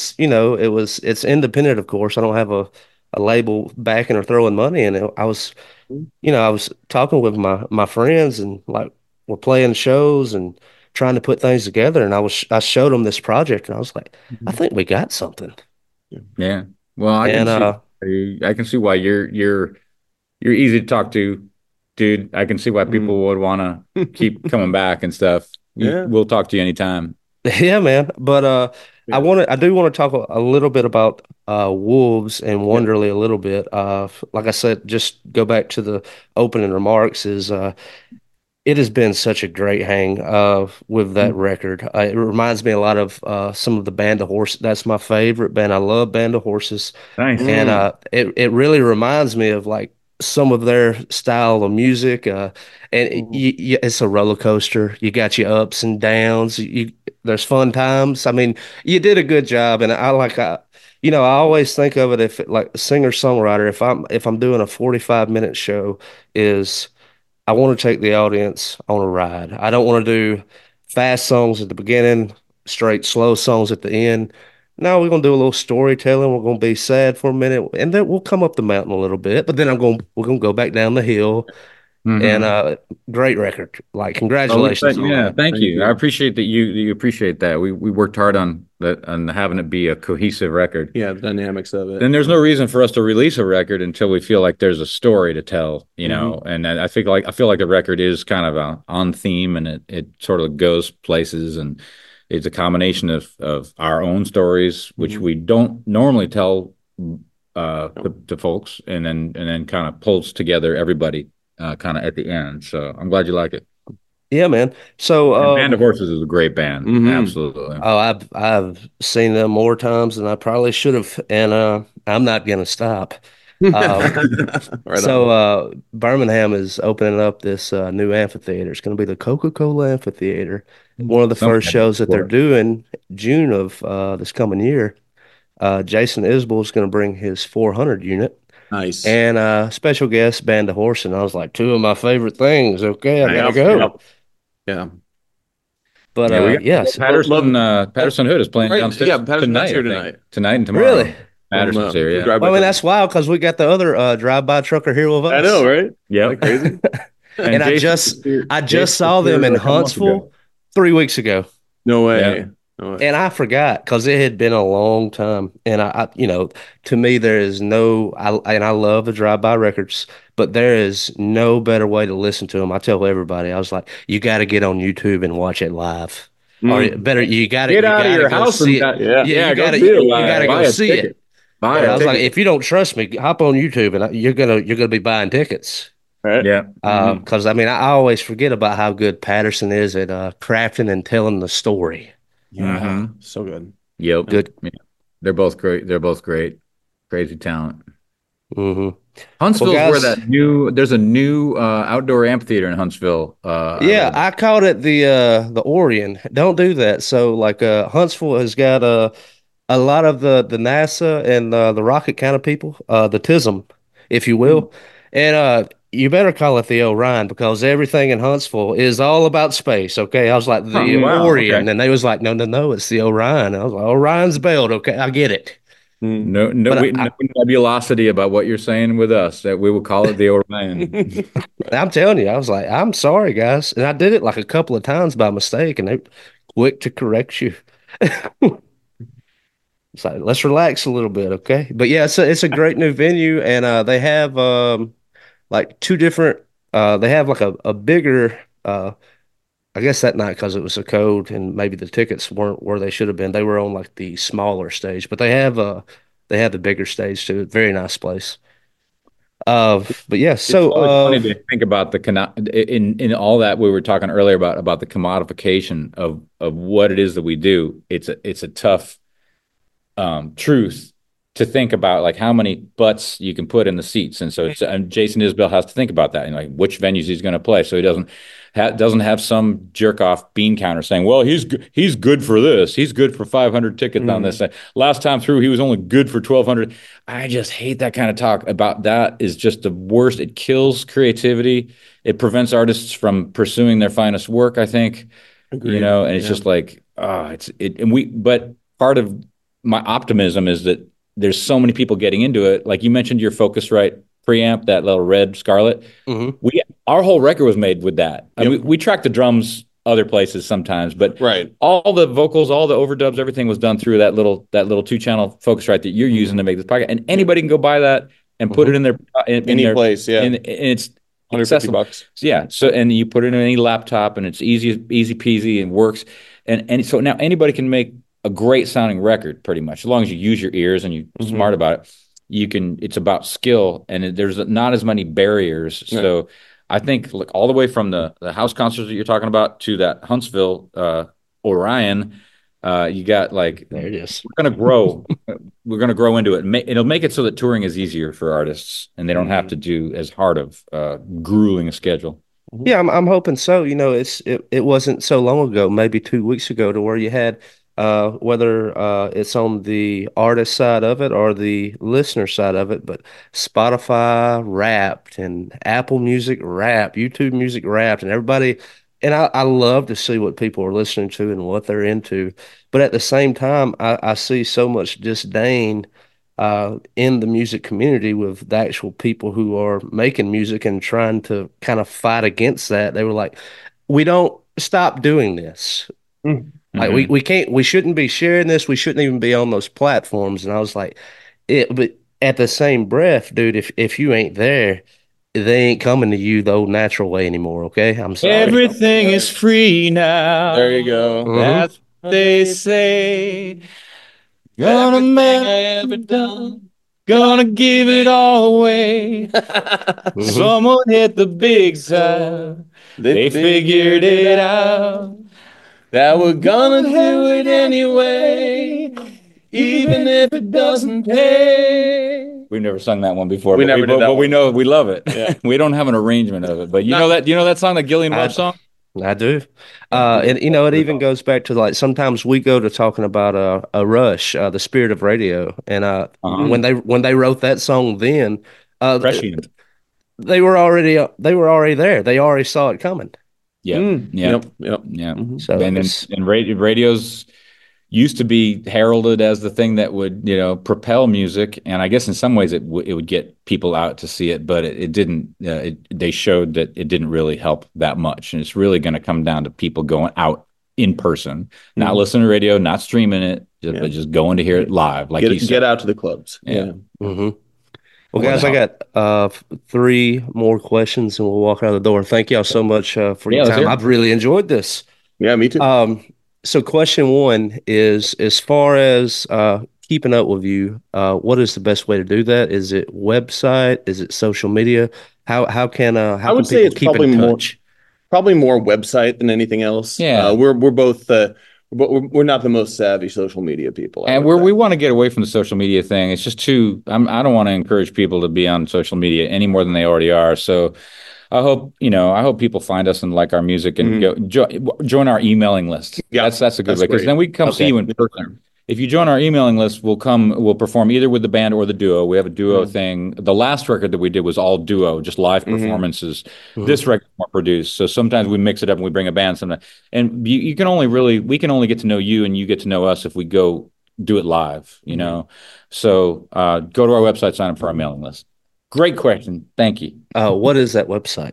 it's independent, of course. I don't have a label backing or throwing money in it. I was talking with my friends and like we're playing shows and trying to put things together. And I showed them this project and I was like, I Mhm. think we got something. yeah. Well, And I can see why you're easy to talk to, dude. I can see why Mhm. people would want to keep coming back and stuff. Yeah. We'll talk to you anytime. yeah, man. But Yeah. I do want to talk a little bit about Wolves and Yep. Wonderly a little bit. Like I said, just go back to the opening remarks is it has been such a great hang with that Mhm. record. It reminds me a lot of some of the Band of Horses. That's my favorite band. I love Band of Horses, Nice. and Mm. it really reminds me of like some of their style of music. And Mhm. it's a roller coaster. You got your ups and downs. There's fun times. I mean, you did a good job, and I always think of it if like a singer songwriter. If I'm doing a 45-minute show, is I want to take the audience on a ride. I don't want to do fast songs at the beginning, straight slow songs at the end. No, we're gonna do a little storytelling. We're gonna be sad for a minute, and then we'll come up the mountain a little bit. But then we're gonna go back down the hill. And Mm-hmm. great record. Like Well, congratulations on yeah, that. thank Thank you. I you. appreciate that you appreciate that. We worked hard on that on having it be a cohesive record. Yeah, the dynamics of it. Then there's no reason for us to release a record until we feel like there's a story to tell, you Hmm. know. And I feel like the record is kind of on theme, and it sort of goes places, and it's a combination of our own stories, which Hmm. we don't normally tell to folks, and then kind of pulls together everybody kind of at the end. So I'm glad you like it. Yeah, man. So And Band of Horses is a great band. Hmm. Absolutely. I've seen them more times than I probably should have, and I'm not gonna stop. Um, Right So on. Birmingham is opening up this new amphitheater. It's going to be the Coca-Cola Amphitheater. One of the Some first kind of shows that they're sport. doing June of this coming year. Jason Isbell is going to bring his 400 unit Nice. and special guest Band of Horse. And I was like, two of my favorite things. Okay, I gotta Nice. go. Yep. Yeah. But Yeah, we got yes, Love. Patterson Hood is playing Right. downstairs Yeah. Patterson Hood's tonight, I here think. tonight Tonight and really. tomorrow. Patterson's here, from yeah. Drive By Well, I mean, Truckers. that's wild because we got the other drive-by trucker here with I know, us. right? Isn't that Yep. crazy? And And I just Jason was saw them here in a couple months Huntsville ago. 3 weeks ago. No Yeah. way. No way. And I forgot because it had been a long time. And to me, there is and I love the drive-by records, but there is no better way to listen to them. I tell everybody, I was like, you got to get on YouTube and watch it live. Or Mm. better, Get you out of got to your go house and see it. Yeah. Yeah, go see it you got to live. go Buy a see it. ticket. Buy And Yeah. I a was like, ticket. if you don't trust me, hop on YouTube and you're gonna be buying tickets. Right. Yeah. Hmm. Because I mean, I always forget about how good Patterson is at crafting and telling the story. Yeah. Hmm. So good. Yep. Yeah. Good. Yeah. They're both great. They're both great. Crazy talent. Hmm. Well, Huntsville's where guys, there's a new outdoor amphitheater in Huntsville. I yeah, read. I called it the Orion. Don't do that. So like Huntsville has got a lot of the NASA and the rocket kind of people, the TISM, if you Mm. will. And you better call it the Orion because everything in Huntsville is all about space. Okay. I was like Huh, the wow. Okay. Orion, and they was like, no, no, no, it's the Orion. I was like, Orion's belt. Okay, I get it. Mm. But No nebulosity about what you're saying with us that we will call it the Orion. I'm telling you, I was like, I'm sorry, guys, and I did it like a couple of times by mistake, and they quick to correct you. It's like, let's relax a little bit, okay? But yeah, it's a great new venue, and they have like two different. They have like a bigger. I guess that night because it was a code, and maybe the tickets weren't where they should have been. They were on like the smaller stage, but they have the bigger stage too. Very nice place. But yeah, It's so always funny to think about in all that we were talking earlier about the commodification of what it is that we do. It's a tough truth to think about like how many butts you can put in the seats, and so and Jason Isbell has to think about that and like which venues he's going to play, so he doesn't have some jerk off bean counter saying, well, he's good for this, he's good for 500 tickets on this. Last time through, he was only good for 1,200. I just hate that kind of talk. About that is just the worst. It kills creativity. It prevents artists from pursuing their finest work, I think. Agreed. And it's just like, but part of my optimism is that there's so many people getting into it. Like you mentioned your Focusrite preamp, that little red Scarlett. Our whole record was made with that. I mean, we track the drums other places sometimes, but all the vocals, all the overdubs, everything was done through that little 2-channel Focusrite that you're using to make this podcast. And anybody can go buy that and put it in their any place. Yeah, and it's $150. Yeah. So, and you put it in any laptop and it's easy peasy and works. And so now anybody can make a great sounding record pretty much, as long as you use your ears and you're smart about it. It's about skill, and there's not as many barriers. Yeah. So I think all the way from the house concerts that you're talking about to that Huntsville Orion, you got like, there it is. We're going to grow. We're going to grow into it. It'll make it so that touring is easier for artists and they don't have to do as hard of grueling a schedule. Yeah, I'm hoping so. It wasn't so long ago, maybe 2 weeks ago, to where you had whether it's on the artist side of it or the listener side of it, but Spotify Wrapped and Apple Music Wrapped, YouTube Music Wrapped, and everybody. And I love to see what people are listening to and what they're into. But at the same time, I see so much disdain in the music community with the actual people who are making music and trying to kind of fight against that. They were like, we don't stop doing this. Like we shouldn't be sharing this. We shouldn't even be on those platforms. And I was like, but at the same breath, dude, if you ain't there, they ain't coming to you the old natural way anymore. Okay. I'm sorry. Everything is free now. There you go. That's what they say. Gonna make I ever done. Gonna give it all away. Someone hit the big time. They figured it out. That we're gonna do it anyway, even if it doesn't pay. We've never sung that one before. But we know we love it. Yeah. We don't have an arrangement of it, but you know that song, the Gillian Welch song? I do. And it even goes back to like sometimes we go to talking about a Rush, the Spirit of Radio, and when they wrote that song, then they were already there. They already saw it coming. Yeah. Yep. Yeah. So and radios used to be heralded as the thing that would, propel music. And I guess in some ways it would get people out to see it, but it didn't, they showed that it didn't really help that much. And it's really going to come down to people going out in person, not listening to radio, not streaming it, but just going to hear it live. Like get out to the clubs. Yeah. Well, guys, I got 3 more questions and we'll walk out the door. Thank y'all so much for your time. I've really enjoyed this. Yeah, me too. So question 1 is, as far as keeping up with you, what is the best way to do that? Is it website? Is it social media? How can I would say it's probably more website than anything else. Yeah. We're both but we're not the most savvy social media people. And we want to get away from the social media thing. It's just I don't want to encourage people to be on social media any more than they already are. So I hope people find us and like our music and join our emailing list. Yeah, that's a good way, because then we can come see you in person. If you join our emailing list, we'll perform either with the band or the duo. We have a duo thing. The last record that we did was all duo, just live performances. This record's more produced. So sometimes we mix it up and we bring a band sometimes. And we can only get to know you and you get to know us if we go do it live, So go to our website, sign up for our mailing list. Great question. Thank you. What is that website?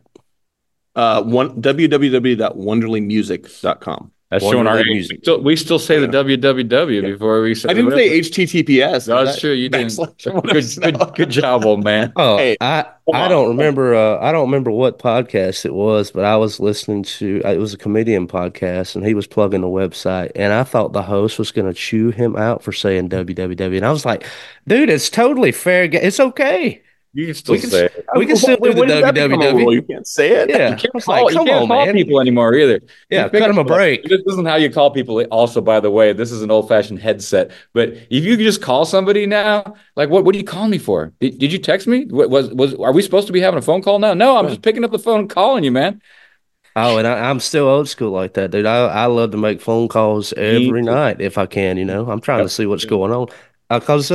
www.wonderlymusic.com. That's showing our music. We still say the www before we say. I didn't say HTTPS. No, that's true. You didn't. Good job, old man. Oh, hey, I don't remember. I don't remember what podcast it was, but I was listening to. It was a comedian podcast, and he was plugging the website, and I thought the host was going to chew him out for saying www, and I was like, dude, it's totally fair. It's okay. You can still We can say it. we can still do the When did that become a rule? You WWW. can't say it. Yeah, You can't it's like, come on, call man. people anymore either. Yeah, Pick cut them a up- break. This isn't how you call people. Also, by the way, this is an old-fashioned headset. But if you could just call somebody now, like what do you call me for? Did you text me? Are we supposed to be having a phone call now? No, I'm just picking up the phone and calling you, man. Oh, and I'm still old school like that, dude. I love to make phone calls every too. night if I can. I'm trying to Yep. see what's going on because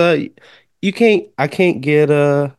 I can't get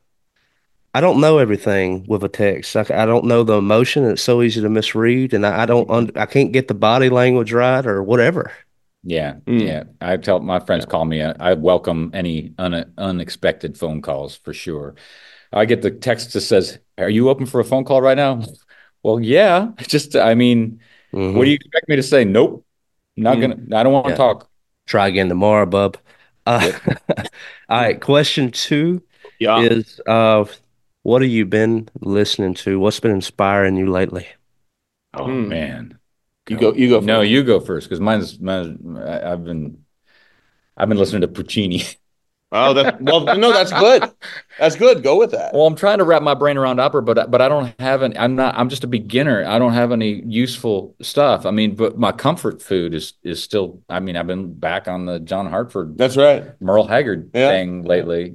I don't know everything with a text. I don't know the emotion. It's so easy to misread, and I can't get the body language right or whatever. Yeah, Mm. yeah. I tell my friends call me. I welcome any unexpected phone calls for sure. I get the text that says, "Are you open for a phone call right now?" Well, yeah. Just, I mean, what do you expect me to say? Nope, not gonna. I don't want to Yeah. talk. Try again tomorrow, bub. Yep. All right, question 2 Yeah. is what have you been listening to? What's been inspiring you lately? Oh Hmm. man, You go first. No, you go first because mine's. I've been listening to Puccini. Oh, no, that's good. That's good. Go with that. Well, I'm trying to wrap my brain around opera, but I don't have any. I'm just a beginner. I don't have any useful stuff. I mean, but my comfort food is still. I mean, I've been back on the John Hartford, That's right. Merle Haggard Yeah. thing lately.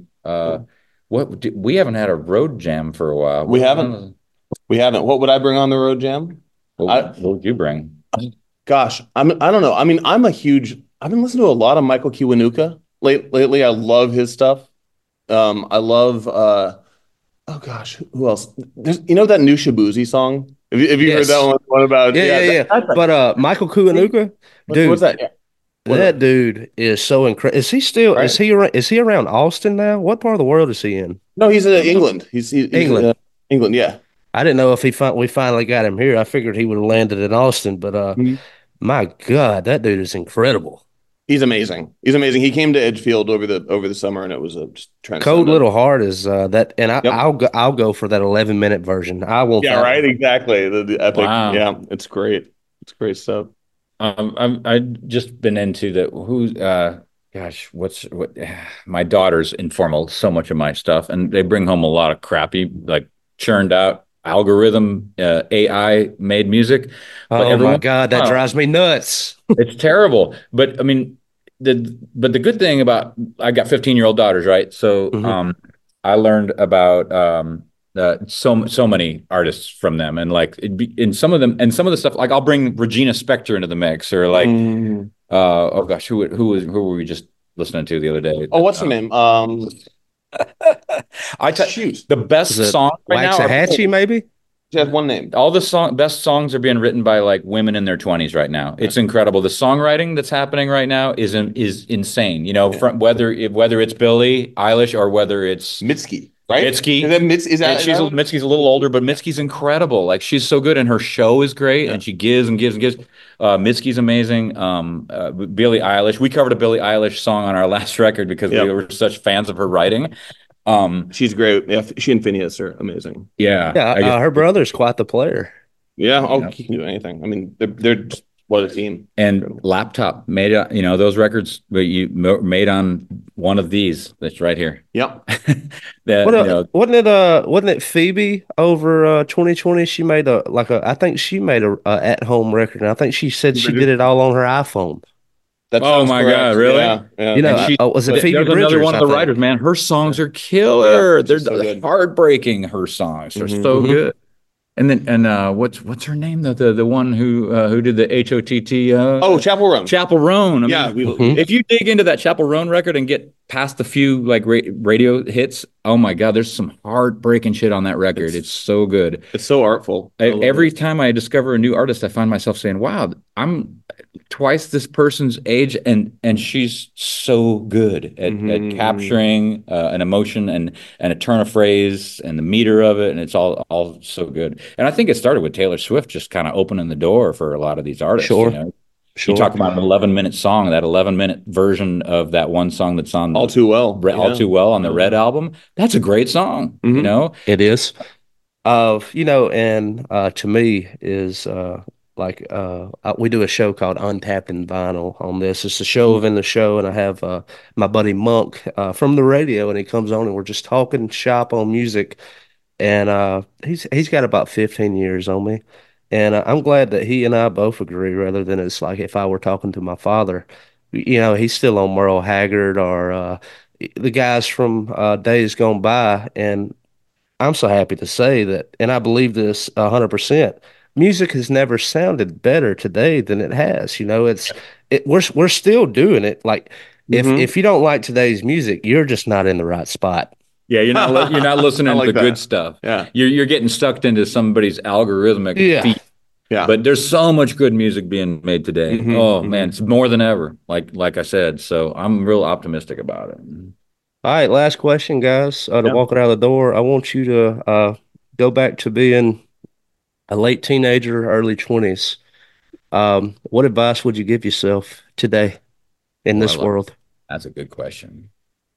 We haven't had a road jam for a while. We haven't. We haven't. What would I bring on the road jam? What would you bring? Gosh, I don't know. I mean, I've been listening to a lot of Michael Kiwanuka lately. I love his stuff. I love oh gosh, who else? There's that new Shabuzi song? Have you heard Yes. that one about Yeah. But Michael Kiwanuka, dude, what's that? Yeah. that dude is so incredible. Is he still Right. is he around Austin now? What part of the world is he in? No, he's in England. He's England. England, yeah. I didn't know if we finally got him here. I figured he would have landed in Austin, but Mhm. my God, that dude is incredible. He's amazing. He's amazing. He came to Edgefield over the summer, and it was just Cold transcendent. Little Heart is that, and Yep. I'll go for that 11-minute version. I won't. Yeah, right. Exactly. The epic. Wow. Yeah, it's great. It's great stuff. I've just been into gosh, my daughters informal so much of my stuff, and they bring home a lot of crappy, like churned out algorithm, AI made music. But Oh my God, that drives me nuts. It's terrible. But I mean, the good thing about I got 15-year-old daughters, right? So Mhm. I learned about so many artists from them, and like in some of the stuff, like I'll bring Regina Spektor into the mix, or like oh gosh, who were we just listening to the other day? Oh, what's her name? Shoot. The best Is it song right now. Waxahachie, maybe? She has one name. All the best songs are being written by like women in their 20s right now. It's incredible. The songwriting that's happening right now is insane. From whether it's Billie Eilish or whether it's Mitski, right? Mitski. Is that Mitski's a little older, but Mitski's incredible. Like she's so good, and her show is great, and she gives and gives and gives. Mitski's amazing. Billie Eilish. We covered a Billie Eilish song on our last record because we were such fans of her writing. She's great. Yeah, she and Phineas are amazing. Yeah, Her brother's quite the player. Yeah, he can do anything. I mean, they're just what a team. And Laptop made those records that you made on one of these that's right here. Yep. Wasn't it Phoebe over 2020? She made I think she made a at-home record, and I think she said she did it all on her iPhone. That Oh sounds my correct. God, really? Yeah. Was it Phoebe There's Bridgers? another one of I the think? writers, man. Her songs are killer. Yeah, They're she's so good. heartbreaking. Her songs are so good. And then what's her name? The one who did the HOTT? Chapel Roan. Chapel Roan. I Yeah, mean, if you dig into that Chapel Roan record and get past the few like radio hits, oh my God, there's some heartbreaking shit on that record. It's so good. It's so artful. Every time I discover a new artist, I find myself saying, "Wow, I'm twice this person's age, and she's so good at capturing an emotion and a turn of phrase and the meter of it, and it's all so good." And I think it started with Taylor Swift just kind of opening the door for a lot of these artists. Sure. You talk about an 11-minute song, that 11-minute version of that one song that's on All Too Well. All Too Well on the Red album. That's a great song. Mhm. It is. And to me is we do a show called Untapping Vinyl on this. It's a show within the show, and I have my buddy Monk from the radio, and he comes on, and we're just talking shop on music. And he's got about 15 years on me, and I'm glad that he and I both agree. Rather than it's like if I were talking to my father, he's still on Merle Haggard or the guys from days gone by, and I'm so happy to say that, and I believe this 100%. Music has never sounded better today than it has. We're still doing it. Like if you don't like today's music, you're just not in the right spot. Yeah, you're not listening like to the that. good stuff. Yeah. You're getting sucked into somebody's algorithmic feed. Yeah. But there's so much good music being made today. Oh man, it's more than ever. Like I said, so I'm real optimistic about it. All right, last question, guys. To walk it out of the door, I want you to go back to being a late teenager, early 20s. What advice would you give yourself today in this world? That's a good question.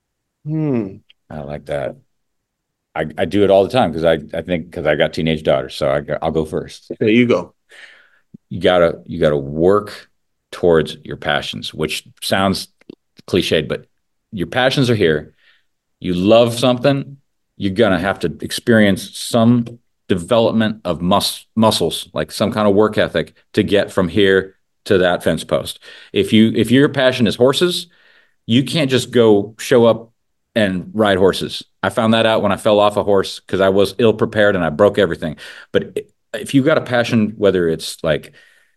I like that. I do it all the time because I got teenage daughters, so I'll go first. There you go. You gotta work towards your passions, which sounds cliched, but your passions are here. You love something, you're gonna have to experience some development of muscles, like some kind of work ethic to get from here to that fence post. If your passion is horses, you can't just go show up and ride horses. I found that out when I fell off a horse because I was ill prepared and I broke everything. But if you've got a passion, whether it's like,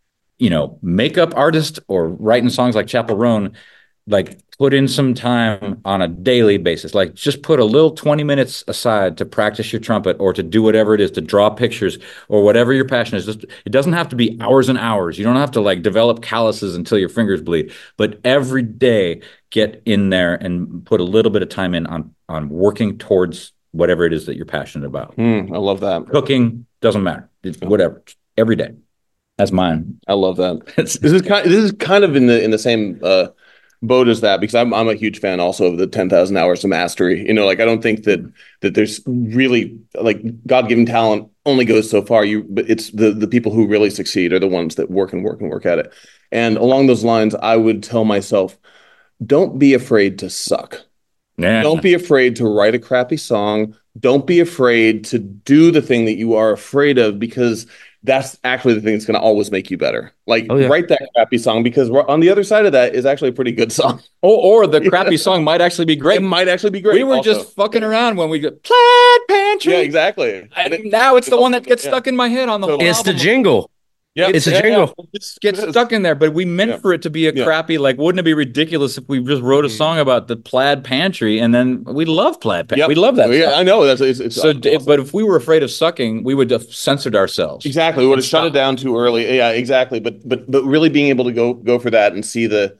makeup artist or writing songs like Chappell Roan, like put in some time on a daily basis. Like just put a little 20 minutes aside to practice your trumpet or to do whatever it is, to draw pictures or whatever your passion is. It doesn't have to be hours and hours. You don't have to like develop calluses until your fingers bleed, but every day get in there and put a little bit of time in on working towards whatever it is that you're passionate about. I love that. Cooking, doesn't matter. Whatever. Every day. That's mine. I love that. This is kind of in the same boat as that, because I'm a huge fan also of the 10,000 hours of mastery. I don't think that there's really like God-given talent only goes so far. But it's the people who really succeed are the ones that work and work and work at it. And along those lines, I would tell myself, don't be afraid to suck. Yeah. Don't be afraid to write a crappy song. Don't be afraid to do the thing that you are afraid of, because that's actually the thing that's going to always make you better. Like, write that crappy song, because on the other side of that is actually a pretty good song. Or the crappy song might actually be great. It might actually be great. We were just fucking around when we got Plaid Pantry. Yeah, exactly. Now it's the one that gets stuck in my head on the whole It's album. the jingle. Yeah, it's a jingle. It gets stuck in there, but we meant for it to be a crappy, like, wouldn't it be ridiculous if we just wrote a song about the Plaid Pantry, and then we love Plaid Pantry. We love that stuff. I know. It's so, awesome. but if we were afraid of sucking, we would have censored ourselves. Exactly. We would have shut it down too early. Yeah, exactly. But really being able to go for that and see the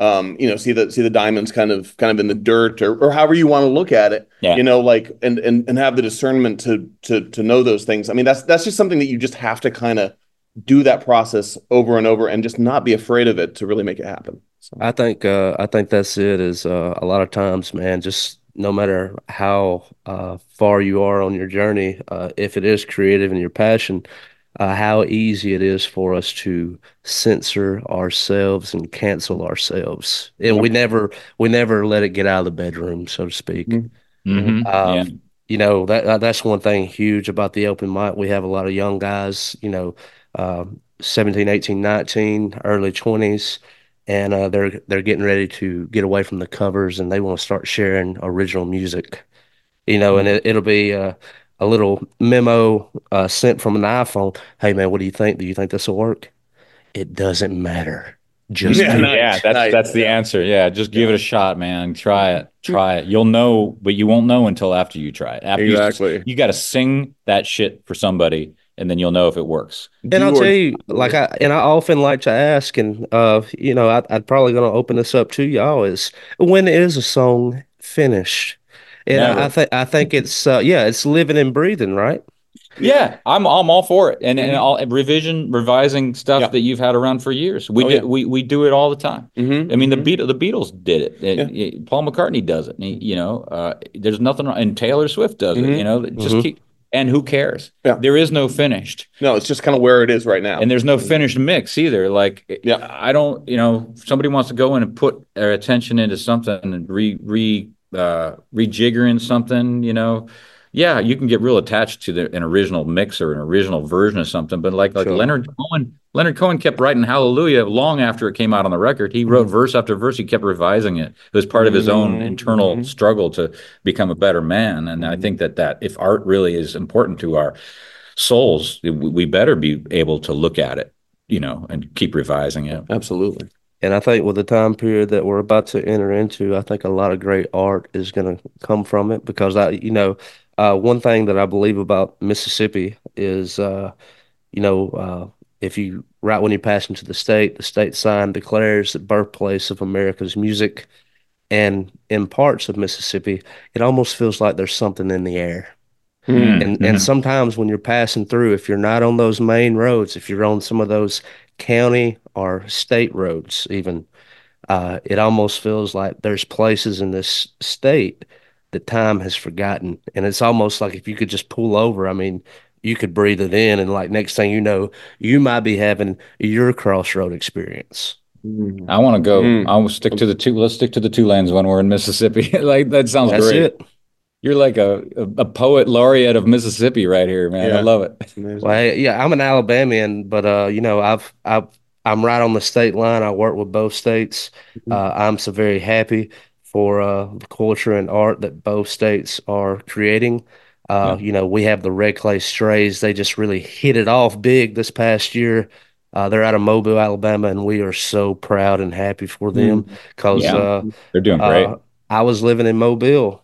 see the diamonds kind of in the dirt, or however you want to look at it. Yeah. And have the discernment to know those things. I mean, that's just something that you just have to kind of do that process over and over, and just not be afraid of it to really make it happen. So. I think that's it. Is a lot of times, man, just no matter how far you are on your journey, if it is creative and your passion, how easy it is for us to censor ourselves and cancel ourselves, and we never let it get out of the bedroom, so to speak. That's one thing huge about the open mic. We have a lot of young guys, 17, 18, 19, early 20s, and they're getting ready to get away from the covers, and they want to start sharing original music, and it'll be a little memo sent from an iPhone. Hey man, what do you think? Do you think this will work? It doesn't matter. Just that's the answer. Yeah, just give it a shot, man. Try it. You'll know, but you won't know until after you try it. Exactly. You got to sing that shit for somebody, and then you'll know if it works. And I'll tell you, I often like to ask, and I'd probably going to open this up to y'all, is when is a song finished? And I think it's it's living and breathing, right? Yeah, I'm all for it, and all revising stuff that you've had around for years. We do it all the time. I mean, the Beatles did it. Paul McCartney does it. There's nothing wrong, and Taylor Swift does it. Just And who cares? Yeah. There is no finished. No, it's just kind of where it is right now. And there's no finished mix either. Like, Yeah. I don't, somebody wants to go in and put their attention into something and rejiggering something, yeah, you can get real attached to an original mix or an original version of something. But like Sure. Leonard Cohen kept writing Hallelujah long after it came out on the record. He wrote verse after verse. He kept revising it. It was part of his own internal struggle to become a better man. And I think that if art really is important to our souls, we better be able to look at it, and keep revising it. Absolutely. And I think with the time period that we're about to enter into, I think a lot of great art is going to come from it because one thing that I believe about Mississippi is, if you right when you pass into the state sign declares the birthplace of America's music, and in parts of Mississippi, it almost feels like there's something in the air. And sometimes when you're passing through, if you're not on those main roads, if you're on some of those county or state roads, even, it almost feels like there's places in this state that time has forgotten. And it's almost like if you could just pull over, I mean, you could breathe it in, and like next thing you know, you might be having your crossroad experience. I want to go. I will stick to let's stick to the two lanes when we're in Mississippi. Like that sounds That's great. it. You're like a poet laureate of Mississippi right here, man. Yeah. I love it. Well, yeah, I'm an Alabamian, but I'm right on the state line. I work with both states. I'm so very happy for the culture and art that both states are creating. We have the Red Clay Strays. They just really hit it off big this past year. They're out of Mobile, Alabama, and we are so proud and happy for them because They're doing great. I was living in Mobile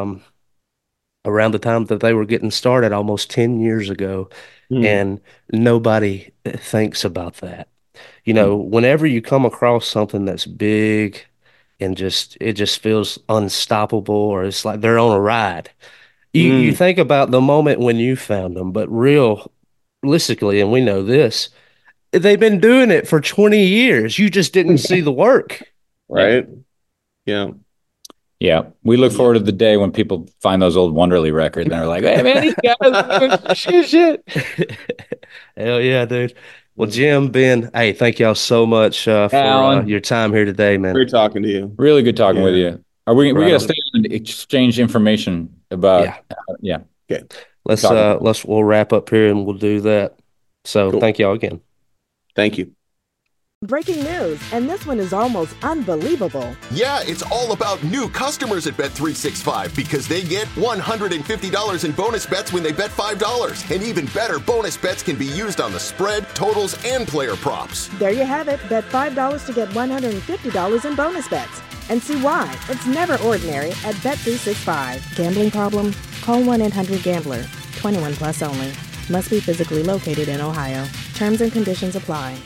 around the time that they were getting started almost 10 years ago, and nobody thinks about that. Whenever you come across something that's big and it just feels unstoppable, or it's like they're on a ride. You think about the moment when you found them, but realistically, and we know this, they've been doing it for 20 years. You just didn't see the work. Right? Yeah. Yeah, we look forward to the day when people find those old Wonderly records and they're like, "Hey, man, these guys are doing shit." Hell yeah, dude. Well, Jim, Ben, hey, thank y'all so much for your time here today, man. Great talking to you. Really good talking with you. Are we Right gotta on. stay on and exchange information about? Yeah. Okay. We'll wrap up here and we'll do that. So Cool. Thank y'all again. Thank you. Breaking news, and this one is almost unbelievable. Yeah, it's all about new customers at Bet365 because they get $150 in bonus bets when they bet $5. And even better, bonus bets can be used on the spread, totals, and player props. There you have it. Bet $5 to get $150 in bonus bets. And see why. It's never ordinary at Bet365. Gambling problem? Call 1-800-GAMBLER. 21 plus only. Must be physically located in Ohio. Terms and conditions apply.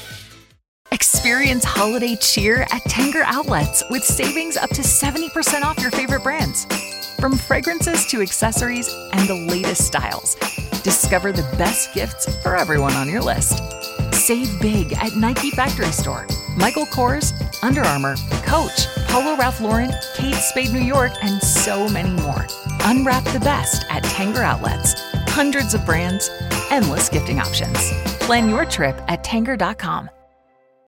Experience holiday cheer at Tanger Outlets with savings up to 70% off your favorite brands. From fragrances to accessories and the latest styles, discover the best gifts for everyone on your list. Save big at Nike Factory Store, Michael Kors, Under Armour, Coach, Polo Ralph Lauren, Kate Spade New York, and so many more. Unwrap the best at Tanger Outlets. Hundreds of brands, endless gifting options. Plan your trip at Tanger.com.